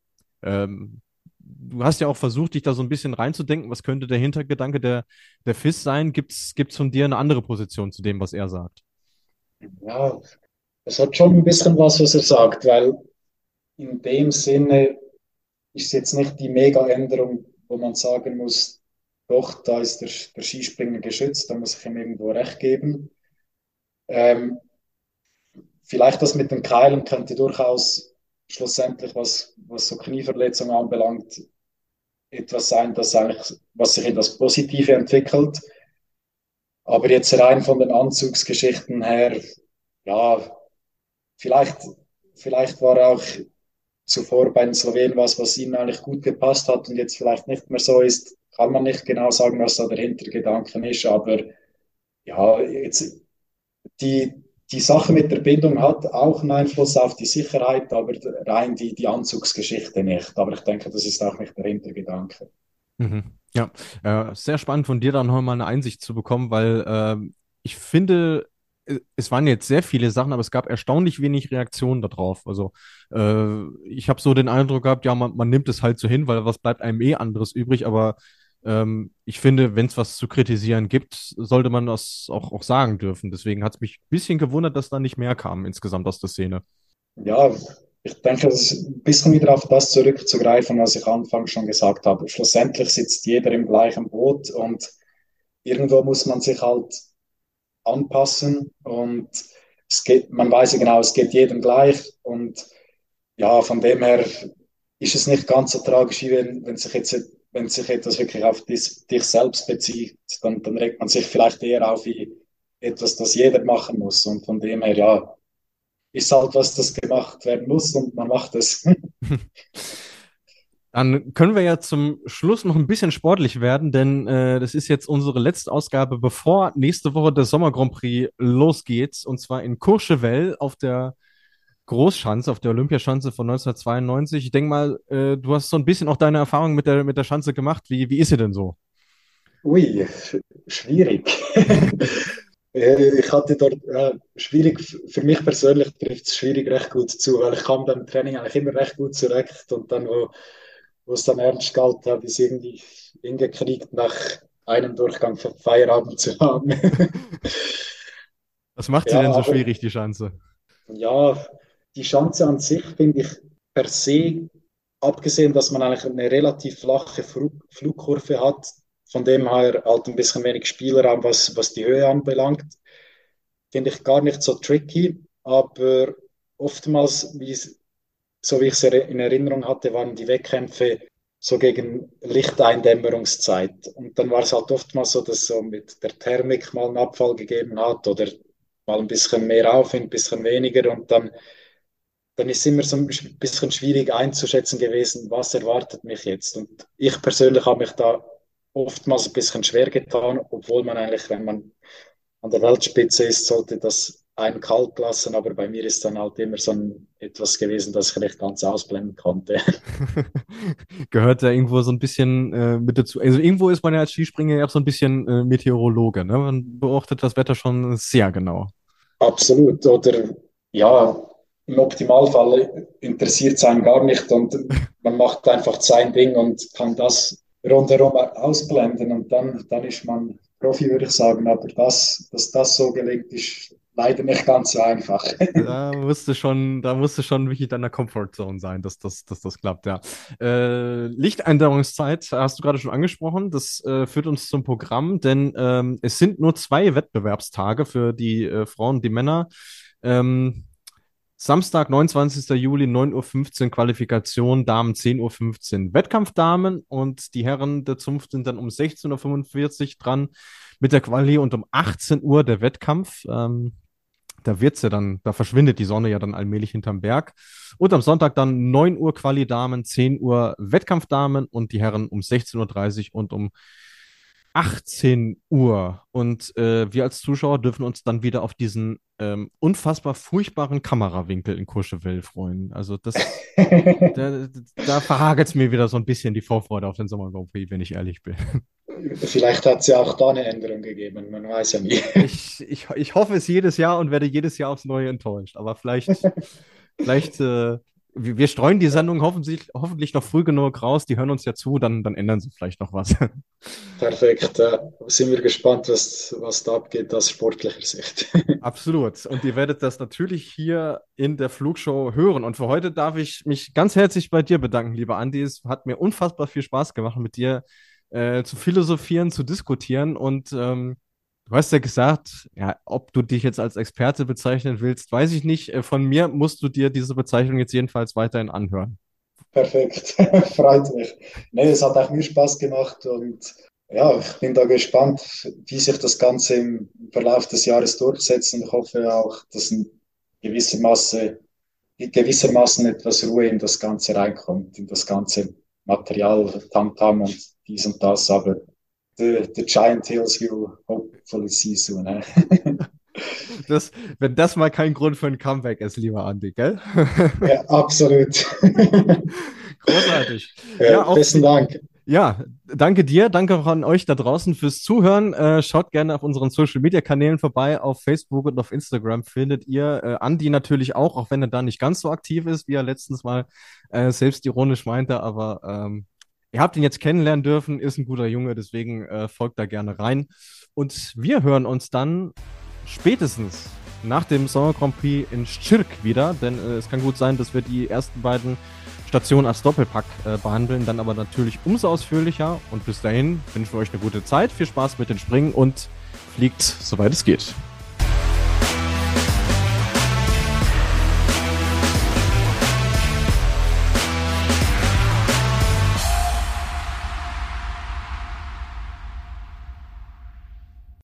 Du hast ja auch versucht, dich da so ein bisschen reinzudenken. Was könnte der Hintergedanke der FIS sein? Gibt's von dir eine andere Position zu dem, was er sagt? Ja, es hat schon ein bisschen was er sagt, weil in dem Sinne ist es jetzt nicht die Mega-Änderung, wo man sagen muss, doch, da ist der Skispringer geschützt, da muss ich ihm irgendwo recht geben. Ähm, Vielleicht das mit den Keilen könnte durchaus schlussendlich, was so Knieverletzungen anbelangt, etwas sein, das eigentlich, was sich in das Positive entwickelt. Aber jetzt rein von den Anzugsgeschichten her, ja, vielleicht, vielleicht war auch zuvor bei den Slowenen was ihnen eigentlich gut gepasst hat und jetzt vielleicht nicht mehr so ist, kann man nicht genau sagen, was da der Hintergedanke ist. Aber ja, jetzt die, die Sache mit der Bindung hat auch einen Einfluss auf die Sicherheit, aber rein die Anzugsgeschichte nicht. Aber ich denke, das ist auch nicht der Hintergedanke. Mhm. Ja, sehr spannend von dir dann nochmal eine Einsicht zu bekommen, weil ich finde, es waren jetzt sehr viele Sachen, aber es gab erstaunlich wenig Reaktionen darauf. Also ich habe so den Eindruck gehabt, ja, man nimmt es halt so hin, weil was bleibt einem eh anderes übrig, aber ich finde, wenn es was zu kritisieren gibt, sollte man das auch sagen dürfen. Deswegen hat es mich ein bisschen gewundert, dass da nicht mehr kam insgesamt aus der Szene. Ja, ich denke, das ist ein bisschen wieder auf das zurückzugreifen, was ich anfangs schon gesagt habe. Schlussendlich sitzt jeder im gleichen Boot und irgendwo muss man sich halt anpassen und man weiß ja genau, es geht jedem gleich und ja, von dem her ist es nicht ganz so tragisch, wie wenn sich etwas wirklich auf dich selbst bezieht, dann regt man sich vielleicht eher auf wie etwas, das jeder machen muss und von dem her, ja, ist halt was, das gemacht werden muss und man macht es. Dann können wir ja zum Schluss noch ein bisschen sportlich werden, denn das ist jetzt unsere letzte Ausgabe, bevor nächste Woche der Sommer Grand Prix losgeht. Und zwar in Courchevel auf der Großschanze, auf der Olympiaschanze von 1992. Ich denke mal, du hast so ein bisschen auch deine Erfahrung mit der Schanze gemacht. Wie ist sie denn so? Ui, schwierig. Ich hatte dort, schwierig, für mich persönlich trifft es schwierig recht gut zu, weil ich kam beim Training eigentlich immer recht gut zurecht und dann, wo es dann ernst galt, habe ich es irgendwie hingekriegt, nach einem Durchgang Feierabend zu haben. Was macht sie Ja, denn so aber schwierig, die Schanze? ja, die Schanze an sich finde ich per se, abgesehen, dass man eigentlich eine relativ flache Flugkurve hat, von dem her halt ein bisschen wenig Spielraum, was die Höhe anbelangt, finde ich gar nicht so tricky, aber oftmals, so wie ich es in Erinnerung hatte, waren die Wettkämpfe so gegen Lichteindämmerungszeit. Und dann war es halt oftmals so, dass so mit der Thermik mal einen Abfall gegeben hat oder mal ein bisschen mehr Aufwind, ein bisschen weniger. Und dann dann ist es immer so ein bisschen schwierig einzuschätzen gewesen, was erwartet mich jetzt. Und ich persönlich habe mich da oftmals ein bisschen schwer getan, obwohl man eigentlich, wenn man an der Weltspitze ist, sollte das einen kalt lassen, aber bei mir ist dann halt immer so etwas gewesen, das ich nicht ganz ausblenden konnte. Gehört ja irgendwo so ein bisschen mit dazu. Also irgendwo ist man ja als Skispringer ja auch so ein bisschen Meteorologe, ne? Man beobachtet das Wetter schon sehr genau. Absolut. Oder ja, im Optimalfall interessiert es einen gar nicht und man macht einfach sein Ding und kann das rundherum ausblenden und dann ist man Profi, würde ich sagen. Aber dass das so gelingt, ist leider nicht ganz so einfach. Da musste schon wirklich in deiner Comfortzone sein, dass das klappt, ja. Lichteindämmungszeit hast du gerade schon angesprochen. Das führt uns zum Programm, denn es sind nur 2 Wettbewerbstage für die Frauen und die Männer. Ähm, Samstag, 29. Juli, 9:15 Uhr Qualifikation, Damen 10:15 Uhr Wettkampf Damen und die Herren der Zunft sind dann um 16:45 Uhr dran mit der Quali und um 18 Uhr der Wettkampf. Da verschwindet die Sonne ja dann allmählich hinterm Berg. Und am Sonntag dann 9 Uhr Quali-Damen, 10 Uhr Wettkampfdamen und die Herren um 16:30 Uhr und um 18 Uhr. Und wir als Zuschauer dürfen uns dann wieder auf diesen unfassbar furchtbaren Kamerawinkel in Courchevel freuen. Also da verhagelt es mir wieder so ein bisschen die Vorfreude auf den Sommer Grand Prix, wenn ich ehrlich bin. Vielleicht hat es ja auch da eine Änderung gegeben, man weiß ja nie. Ich hoffe es jedes Jahr und werde jedes Jahr aufs Neue enttäuscht. Aber vielleicht wir streuen die Sendung hoffentlich noch früh genug raus. Die hören uns ja zu, dann ändern sie vielleicht noch was. Perfekt. Sind wir gespannt, was da abgeht aus sportlicher Sicht. Absolut. Und ihr werdet das natürlich hier in der Flugshow hören. Und für heute darf ich mich ganz herzlich bei dir bedanken, lieber Andi. Es hat mir unfassbar viel Spaß gemacht, mit dir zu philosophieren, zu diskutieren. Und du hast ja gesagt, ja, ob du dich jetzt als Experte bezeichnen willst, weiß ich nicht. Von mir musst du dir diese Bezeichnung jetzt jedenfalls weiterhin anhören. Perfekt, freut mich. Nee, es hat auch mir Spaß gemacht und ja, ich bin da gespannt, wie sich das Ganze im Verlauf des Jahres durchsetzt und ich hoffe auch, dass gewissermaßen etwas Ruhe in das Ganze reinkommt, in das ganze Material, Tamtam und dies und das, aber the giant hills you hopefully see soon. Wenn das mal kein Grund für ein Comeback ist, lieber Andi, gell? Ja, absolut. Großartig. Ja, besten Dank. Ja, danke dir, danke auch an euch da draußen fürs Zuhören. Schaut gerne auf unseren Social-Media-Kanälen vorbei. Auf Facebook und auf Instagram findet ihr Andi natürlich auch wenn er da nicht ganz so aktiv ist, wie er letztens mal selbstironisch meinte. Aber ihr habt ihn jetzt kennenlernen dürfen, ist ein guter Junge, deswegen folgt da gerne rein. Und wir hören uns dann spätestens nach dem Sommer Grand Prix in Szczyrk wieder, denn es kann gut sein, dass wir die ersten beiden Stationen als Doppelpack behandeln, dann aber natürlich umso ausführlicher. Und bis dahin wünschen wir euch eine gute Zeit, viel Spaß mit den Springen und fliegt, soweit es geht.